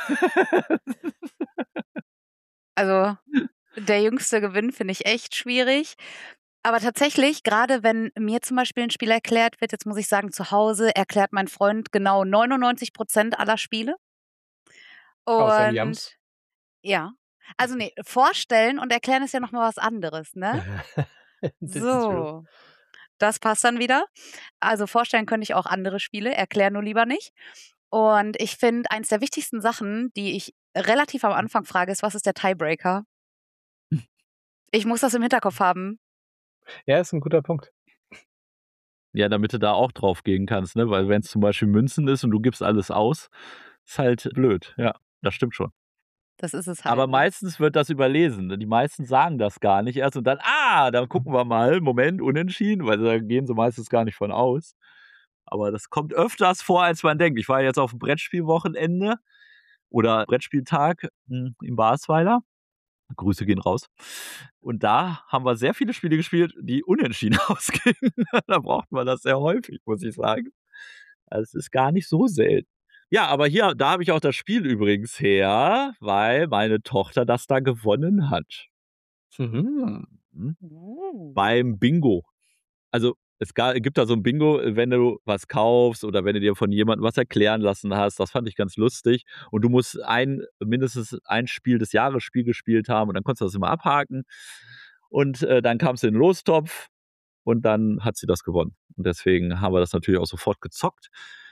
Also der jüngste Gewinn finde ich echt schwierig. Aber tatsächlich, gerade wenn mir zum Beispiel ein Spiel erklärt wird, jetzt muss ich sagen, zu Hause erklärt mein Freund genau 99% aller Spiele. Außer Jams. Ja. Also nee, vorstellen und erklären ist ja nochmal was anderes, ne? So. Das passt dann wieder. Also vorstellen könnte ich auch andere Spiele, erkläre nur lieber nicht. Und ich finde, eins der wichtigsten Sachen, die ich relativ am Anfang frage, ist, was ist der Tiebreaker? Ich muss das im Hinterkopf haben. Ja, ist ein guter Punkt. Ja, damit du da auch drauf gehen kannst, ne? Weil wenn es zum Beispiel Münzen ist und du gibst alles aus, Ist halt blöd, ja, das stimmt schon. Das ist es halt. Aber ne? meistens wird das überlesen. Die meisten sagen das gar nicht erst und dann, dann gucken wir mal, Moment, unentschieden, weil da gehen sie meistens gar nicht von aus. Aber das kommt öfters vor, als man denkt. Ich war jetzt auf dem Brettspielwochenende oder Brettspieltag in Basweiler. Grüße gehen raus. Und da haben wir sehr viele Spiele gespielt, die unentschieden ausgingen. Da braucht man das sehr häufig, muss ich sagen. Also es ist gar nicht so selten. Ja, aber da habe ich auch das Spiel übrigens her, weil meine Tochter das da gewonnen hat. Mhm. Beim Bingo. Also gibt da so ein Bingo, wenn du was kaufst oder wenn du dir von jemandem was erklären lassen hast. Das fand ich ganz lustig. Und du musst mindestens ein Spiel des Jahres gespielt haben und dann konntest du das immer abhaken. Und dann kam es in den Lostopf und dann hat sie das gewonnen. Und deswegen haben wir das natürlich auch sofort gezockt.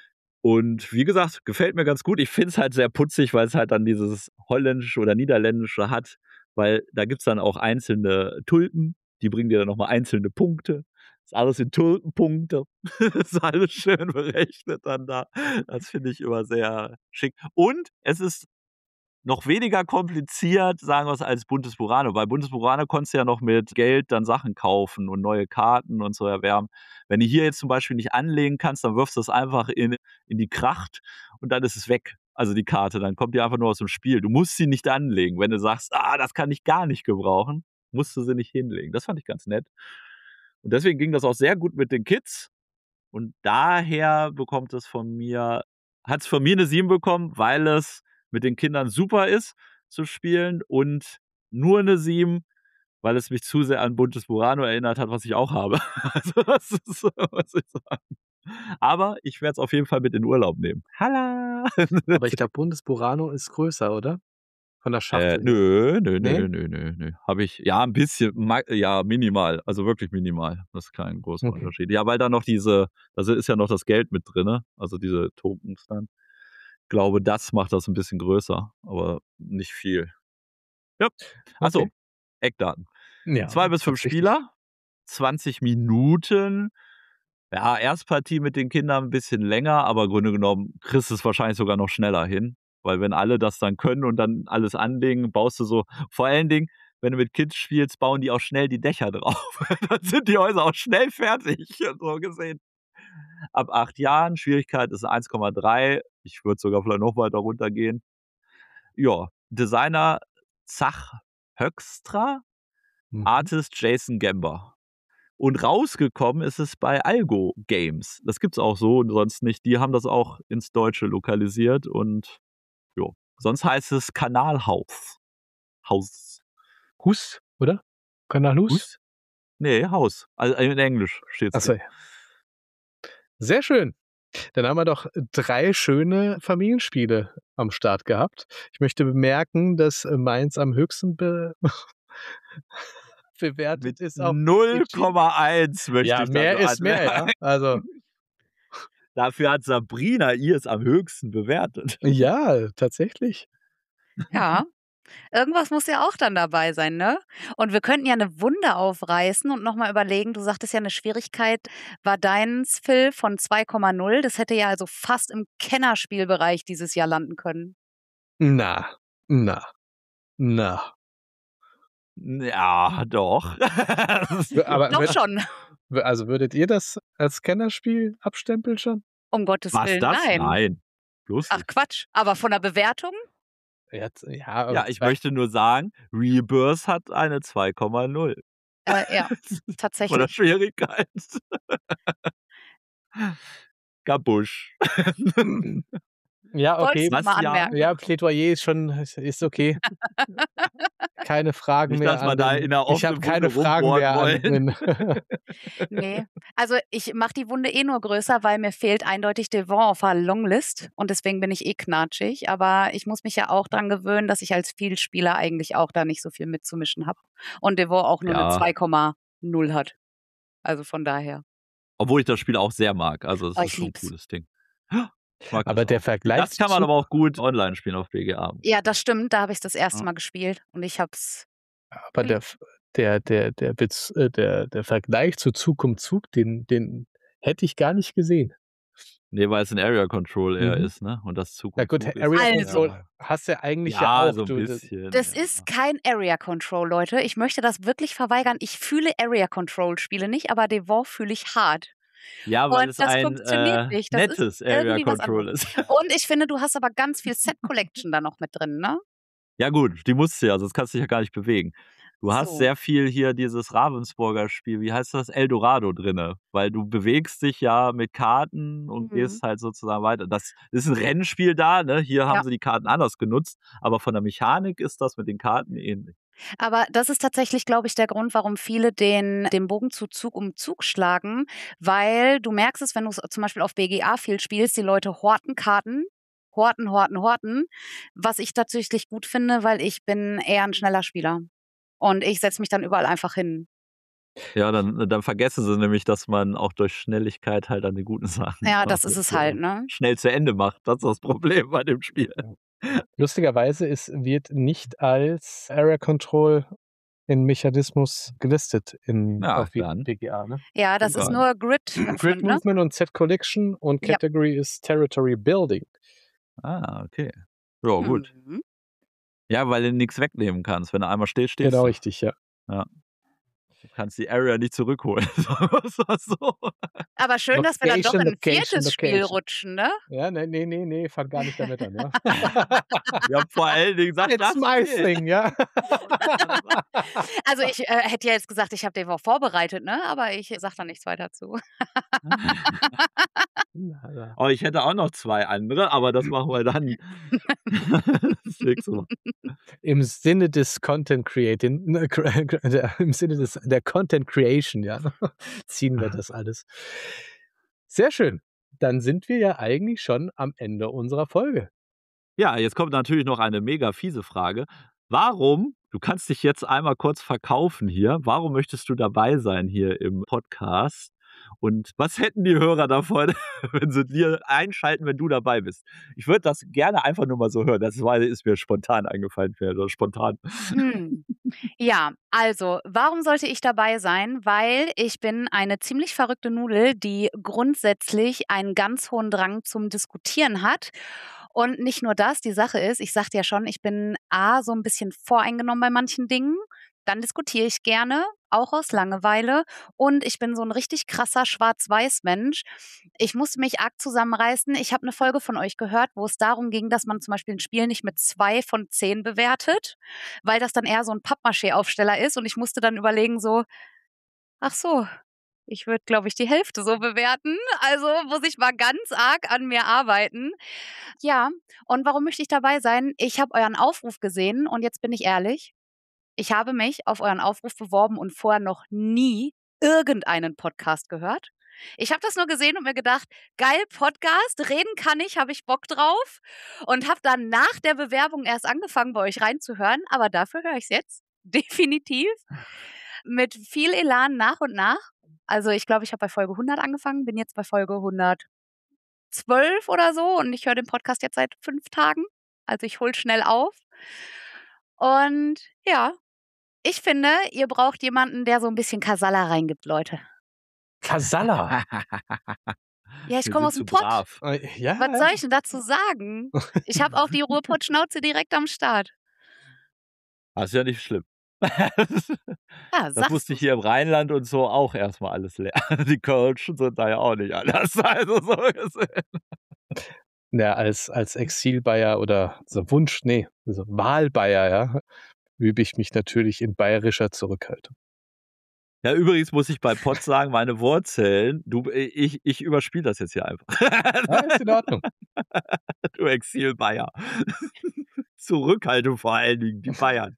Und wie gesagt, gefällt mir ganz gut. Ich finde es halt sehr putzig, weil es halt dann dieses Holländische oder Niederländische hat, weil da gibt es dann auch einzelne Tulpen, die bringen dir dann nochmal einzelne Punkte. Ist alles in Tulpenpunkte. Ist alles schön berechnet dann da. Das finde ich immer sehr schick. Und es ist noch weniger kompliziert, sagen wir es, als Buntes Burano. Bei Buntes Burano konntest du ja noch mit Geld dann Sachen kaufen und neue Karten und so erwerben. Wenn du hier jetzt zum Beispiel nicht anlegen kannst, dann wirfst du es einfach in die Kracht und dann ist es weg. Also die Karte, dann kommt die einfach nur aus dem Spiel. Du musst sie nicht anlegen. Wenn du sagst, das kann ich gar nicht gebrauchen, musst du sie nicht hinlegen. Das fand ich ganz nett. Und deswegen ging das auch sehr gut mit den Kids. Und daher hat es von mir eine 7 bekommen, weil es mit den Kindern super ist zu spielen und nur eine 7, weil es mich zu sehr an Buntes Burano erinnert hat, was ich auch habe. Also das ist so, was ich sagen. Aber ich werde es auf jeden Fall mit in den Urlaub nehmen. Halla! Aber ich glaube, Buntes Burano ist größer, oder? Von der Schachtel her. Nö. Habe ich, ja, ein bisschen, minimal. Also wirklich minimal. Das ist kein großer Okay. Unterschied. Ja, weil da noch ist ja noch das Geld mit drin, also diese Tokens dann. Ich glaube, das macht das ein bisschen größer, aber nicht viel. Ja. Achso, Okay. Eckdaten. Ja, 2 bis 5 ganz wichtig. Spieler, 20 Minuten. Ja, Erstpartie mit den Kindern ein bisschen länger, aber im Grunde genommen kriegst du es wahrscheinlich sogar noch schneller hin. Weil wenn alle das dann können und dann alles anlegen, baust du so, vor allen Dingen, wenn du mit Kids spielst, bauen die auch schnell die Dächer drauf. Dann sind die Häuser auch schnell fertig, so gesehen. Ab 8 Jahren, Schwierigkeit ist 1,3. Ich würde sogar vielleicht noch weiter runtergehen. Ja, Designer Zach Höxtra, Mhm. Artist Jason Gamber. Und rausgekommen ist es bei Algo Games. Das gibt's auch so und sonst nicht. Die haben das auch ins Deutsche lokalisiert und jo. Sonst heißt es Kanalhaus. Haus. Hus, oder? Kanal Hus? Nee, Haus. Also in Englisch steht's. Achso, ja. Sehr schön. Dann haben wir doch 3 schöne Familienspiele am Start gehabt. Ich möchte bemerken, dass meins am höchsten bewertet Mit ist auf 0,1 möchte Ja, ich mehr da ist mehr, ja. Also, Dafür hat Sabrina ihrs am höchsten bewertet. ja, tatsächlich. Ja, irgendwas muss ja auch dann dabei sein, ne? Und wir könnten ja eine Wunde aufreißen und nochmal überlegen, du sagtest ja, eine Schwierigkeit war deins, Phil, von 2,0. Das hätte ja also fast im Kennerspielbereich dieses Jahr landen können. Na. Ja, doch. Aber Doch schon. also würdet ihr das als Kennerspiel abstempeln schon? Um Gottes Was Willen, das? nein. Nein. Bloß Ach nicht. Quatsch, aber von der Bewertung? Ja, ich möchte nur sagen, Rebirth hat eine 2,0. Ja, Von der tatsächlich. Schwierigkeit. Gabusch. Ja, okay. Wolltest du mal anmerken. Ja, Plädoyer ist okay. Keine Fragen Nicht, mehr dass wir an da den, in der ich habe offenen keine Wunde Fragen mehr an rumbohren den. Nee, also ich mache die Wunde eh nur größer, weil mir fehlt eindeutig Devon auf der Longlist und deswegen bin ich eh knatschig. Aber ich muss mich ja auch dran gewöhnen, dass ich als Vielspieler eigentlich auch da nicht so viel mitzumischen habe. Und Devon auch nur eine Ja. 2,0 hat. Also von daher. Obwohl ich das Spiel auch sehr mag. Also es Oh, ist ich schon ein lieb's. cooles Ding. Ich mag Aber das der auch. Vergleich Das kann man aber auch gut online spielen auf BGA. Ja, das stimmt. Da habe ich das erste Ja. Mal gespielt und ich hab's. Aber der Vergleich zu Zug um Zug, den hätte ich gar nicht gesehen. Nee, weil es ein Area Control eher Mhm. ist, ne? Und das Zug Na um gut, Zug ist. Area Also. Control hast du ja eigentlich ja Ja, auch. so ein Du, bisschen. Das ja. ist kein Area Control, Leute. Ich möchte das wirklich verweigern. Ich fühle Area Control Spiele nicht, aber Devolver fühle ich hart. Ja, weil Und es das ein funktioniert nicht. Das ist nettes Area irgendwie was Control anderes. ist. Und ich finde, du hast aber ganz viel Set Collection da noch mit drin, ne? Ja gut, die musst du ja, sonst kannst du dich ja gar nicht bewegen. Du hast So. sehr viel hier dieses Ravensburger Spiel, wie heißt das? Eldorado drinne, weil du bewegst dich ja mit Karten und Mhm. gehst halt sozusagen weiter. Das ist ein Rennspiel da, ne? Hier haben Ja. sie die Karten anders genutzt, aber von der Mechanik ist das mit den Karten ähnlich. Aber das ist tatsächlich, glaube ich, der Grund, warum viele den Bogen zu Zug um Zug schlagen, weil du merkst es, wenn du zum Beispiel auf BGA viel spielst, die Leute horten Karten, horten, was ich tatsächlich gut finde, weil ich bin eher ein schneller Spieler und ich setze mich dann überall einfach hin. Ja, dann vergessen sie nämlich, dass man auch durch Schnelligkeit halt an die guten Sachen Ja, das ist es halt, ne? schnell zu Ende macht. Das ist das Problem bei dem Spiel. lustigerweise wird nicht als Area Control in Mechanismus gelistet Ja, auf dann. BGA. Ne? Ja, das Stimmt ist gar nur Grid Grid Movement, ne? Movement und Set Collection und Ja. Category ist Territory Building. Ah, okay. Ja, gut. Mhm. Ja, weil du nichts wegnehmen kannst. Wenn du einmal stehst Genau du. richtig, ja. Ja. Du kannst die Area nicht zurückholen. Sagen wir's mal so. Aber schön, dass wir dann doch in ein viertes Spiel Location. rutschen, ne? Ja, nee, fang gar nicht damit an, ja. Wir haben vor allen Dingen gesagt, It's my thing, ja. Also ich hätte ja jetzt gesagt, ich habe den auch vorbereitet, ne? Aber ich sage da nichts weiter zu. Oh, ich hätte auch noch 2 andere, aber das machen wir dann. Das nächste Mal. Im Sinne des Content Creating, im Sinne der Content Creation, ja, ziehen wir das alles. Sehr schön. Dann sind wir ja eigentlich schon am Ende unserer Folge. Ja, jetzt kommt natürlich noch eine mega fiese Frage. Warum, du kannst dich jetzt einmal kurz verkaufen hier, warum möchtest du dabei sein hier im Podcast? Und was hätten die Hörer davon, wenn sie dir einschalten, wenn du dabei bist? Ich würde das gerne einfach nur mal so hören. Das ist mir spontan eingefallen. Oder spontan. Ja, also, warum sollte ich dabei sein? Weil ich bin eine ziemlich verrückte Nudel, die grundsätzlich einen ganz hohen Drang zum Diskutieren hat. Und nicht nur das, die Sache ist, ich sagte ja schon, ich bin so ein bisschen voreingenommen bei manchen Dingen. Dann diskutiere ich gerne, auch aus Langeweile. Und ich bin so ein richtig krasser Schwarz-Weiß-Mensch. Ich musste mich arg zusammenreißen. Ich habe eine Folge von euch gehört, wo es darum ging, dass man zum Beispiel ein Spiel nicht mit 2 von 10 bewertet, weil das dann eher so ein Pappmaché-Aufsteller ist. Und ich musste dann überlegen so, ach so, ich würde, glaube ich, die Hälfte so bewerten. Also muss ich mal ganz arg an mir arbeiten. Ja, und warum möchte ich dabei sein? Ich habe euren Aufruf gesehen und jetzt bin ich ehrlich. Ich habe mich auf euren Aufruf beworben und vorher noch nie irgendeinen Podcast gehört. Ich habe das nur gesehen und mir gedacht, geil, Podcast, reden kann ich, habe ich Bock drauf. Und habe dann nach der Bewerbung erst angefangen, bei euch reinzuhören. Aber dafür höre ich es jetzt definitiv mit viel Elan nach und nach. Also ich glaube, ich habe bei Folge 100 angefangen, bin jetzt bei Folge 112 oder so und ich höre den Podcast jetzt seit 5 Tagen. Also ich hole schnell auf. Und ja, ich finde, ihr braucht jemanden, der so ein bisschen Kasala reingibt, Leute. Kasala. Ja, ich Wir komme sind aus dem zu Pott. brav. Ja, Was soll ich denn dazu sagen? Ich habe auch die Ruhrpott-Schnauze direkt am Start. Das ist ja nicht schlimm. Ja, Das sagst musste ich du's. hier im Rheinland und so auch erstmal alles lernen. Die Kölschen sind da ja auch nicht anders. Also so gesehen. Ja, als Exil-Bayer oder so Wahl-Bayer, ja, übe ich mich natürlich in bayerischer Zurückhaltung. Ja, übrigens muss ich bei Pott sagen, meine Wurzeln, ich überspiele das jetzt hier einfach. Ja, ist in Ordnung. Du Exil-Bayer. Zurückhaltung vor allen Dingen, die Bayern.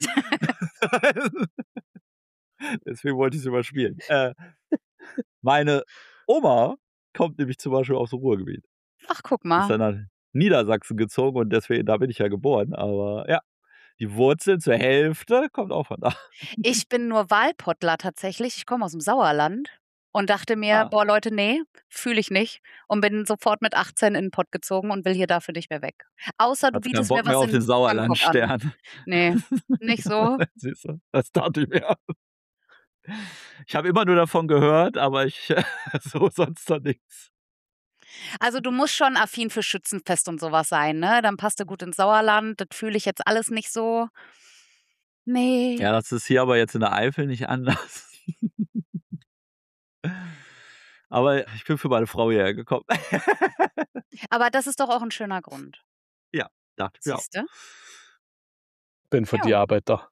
Deswegen wollte ich es überspielen. Meine Oma kommt nämlich zum Beispiel aus dem Ruhrgebiet. Ach, guck Ist mal. dann nach Niedersachsen gezogen und deswegen, da bin ich ja geboren. Aber ja, die Wurzeln zur Hälfte kommt auch von da. Ich bin nur Wahlpottler tatsächlich. Ich komme aus dem Sauerland und dachte mir, boah, Leute, nee, fühle ich nicht. Und bin sofort mit 18 in den Pott gezogen und will hier dafür nicht mehr weg. Außer du Hat keinen bietest Bock mir mehr was auf den in Bangkok an. Sauerlandstern. Nee, nicht so. Siehst du, das dachte ich mir. Ich habe immer nur davon gehört, aber so sonst noch nichts. Also du musst schon affin für Schützenfest und sowas sein, ne? Dann passt du gut ins Sauerland. Das fühle ich jetzt alles nicht so. Nee. Ja, das ist hier aber jetzt in der Eifel nicht anders. Aber ich bin für meine Frau hierher gekommen. Aber das ist doch auch ein schöner Grund. Ja, dachte ich auch. Siehst du? Bin für Ja. die Arbeit da.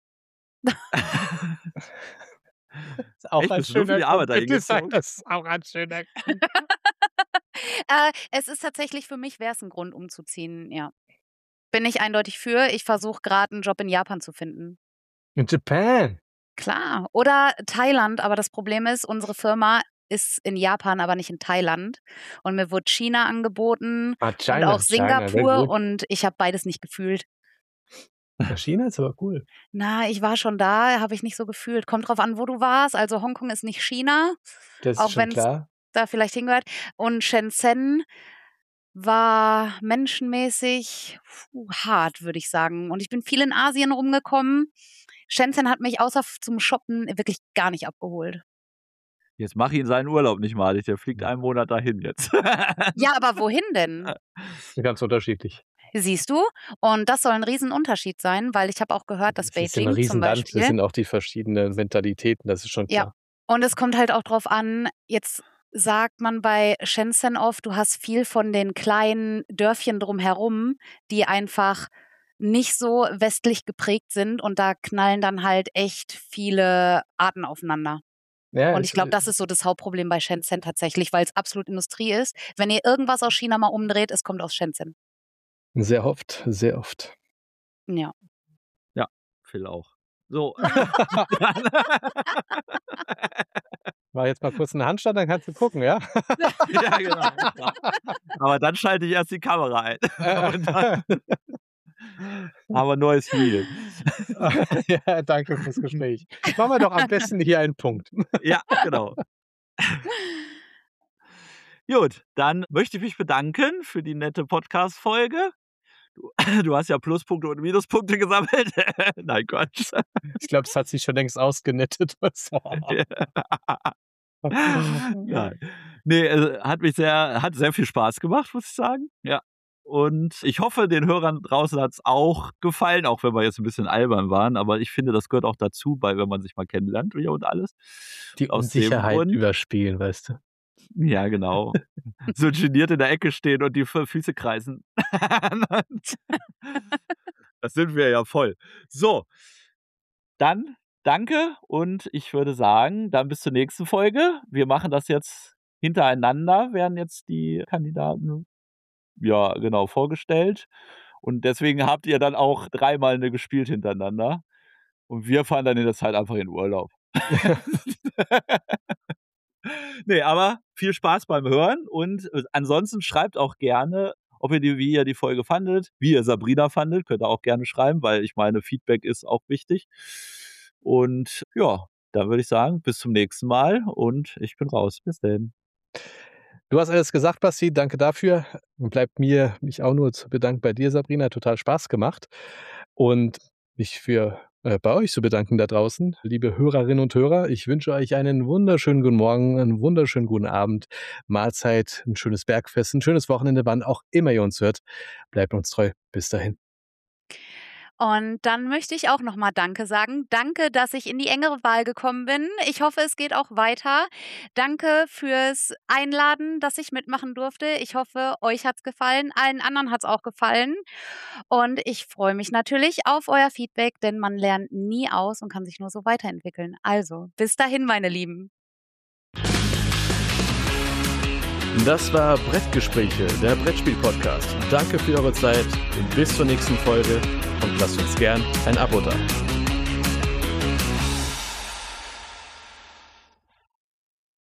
Ist auch Echt? ein Bist du nur für schöner die Arbeit Grund. Bitte sag, eingezogen? das ist auch ein schöner Grund. Es ist tatsächlich für mich, wäre es ein Grund umzuziehen, ja. Bin ich eindeutig für. Ich versuche gerade einen Job in Japan zu finden. In Japan. Klar. Oder Thailand, aber das Problem ist, unsere Firma ist in Japan, aber nicht in Thailand. Und mir wurde China angeboten und China, auch China, sehr Singapur gut. und ich habe beides nicht gefühlt. Ja, China ist aber cool. Na, ich war schon da, habe ich nicht so gefühlt. Kommt drauf an, wo du warst. Also Hongkong ist nicht China, Das ist auch schon wenn es klar. da vielleicht hingehört. Und Shenzhen war menschenmäßig hart, würde ich sagen. Und ich bin viel in Asien rumgekommen. Shenzhen hat mich außer zum Shoppen wirklich gar nicht abgeholt. Jetzt mach ihn seinen Urlaub nicht malig. Der fliegt einen Monat dahin jetzt. Ja, aber wohin denn? Ganz unterschiedlich. Siehst du? Und das soll ein Riesenunterschied sein, weil ich habe auch gehört, dass Das ist ja ein Beijing zum Riesenland. Beispiel. Das sind auch die verschiedenen Mentalitäten, das ist schon Ja. klar. Und es kommt halt auch drauf an, jetzt sagt man bei Shenzhen oft, du hast viel von den kleinen Dörfchen drumherum, die einfach nicht so westlich geprägt sind und da knallen dann halt echt viele Arten aufeinander. Ja, Und ich glaube, das ist so das Hauptproblem bei Shenzhen tatsächlich, weil es absolut Industrie ist. Wenn ihr irgendwas aus China mal umdreht, es kommt aus Shenzhen. sehr oft, sehr oft. Ja. Phil auch. So. Mach jetzt mal kurz einen Handstand, dann kannst du gucken, ja? Ja, genau. Aber dann schalte ich erst die Kamera ein. Und dann aber neues Reel. Ja, danke fürs Gespräch. Machen wir doch am besten hier einen Punkt. Ja, genau. Gut, dann möchte ich mich bedanken für die nette Podcast-Folge. Du hast ja Pluspunkte und Minuspunkte gesammelt. Nein, Quatsch. Ich glaube, es hat sich schon längst ausgenettet. Nein. Nee, hat sehr viel Spaß gemacht, muss ich sagen. Ja. Und ich hoffe, den Hörern draußen hat es auch gefallen, auch wenn wir jetzt ein bisschen albern waren. Aber ich finde, das gehört auch dazu, wenn man sich mal kennenlernt und alles. Die Aus dem Unsicherheit Grund- überspielen, weißt du. Ja, genau. So geniert in der Ecke stehen und die Füße kreisen. Das sind wir ja voll. So, dann danke und ich würde sagen, dann bis zur nächsten Folge. Wir machen das jetzt hintereinander, werden jetzt die Kandidaten vorgestellt. Und deswegen habt ihr dann auch 3-mal eine gespielt hintereinander. Und wir fahren dann in der Zeit einfach in Urlaub. Nee, aber viel Spaß beim Hören und ansonsten schreibt auch gerne, wie ihr die Folge fandet, wie ihr Sabrina fandet, könnt ihr auch gerne schreiben, weil ich meine, Feedback ist auch wichtig. Und ja, dann würde ich sagen, bis zum nächsten Mal und ich bin raus. Bis dann. Du hast alles gesagt, Basti, danke dafür. Bleibt mir mich auch nur zu bedanken bei dir, Sabrina, total Spaß gemacht. Und mich bei euch zu bedanken da draußen, liebe Hörerinnen und Hörer. Ich wünsche euch einen wunderschönen guten Morgen, einen wunderschönen guten Abend, Mahlzeit, ein schönes Bergfest, ein schönes Wochenende, wann auch immer ihr uns hört. Bleibt uns treu. Bis dahin. Und dann möchte ich auch nochmal Danke sagen. Danke, dass ich in die engere Wahl gekommen bin. Ich hoffe, es geht auch weiter. Danke fürs Einladen, dass ich mitmachen durfte. Ich hoffe, euch hat's gefallen. Allen anderen hat's auch gefallen. Und ich freue mich natürlich auf euer Feedback, denn man lernt nie aus und kann sich nur so weiterentwickeln. Also, bis dahin, meine Lieben. Das war Brettgespräche, der Brettspiel-Podcast. Danke für eure Zeit und bis zur nächsten Folge und lasst uns gern ein Abo da.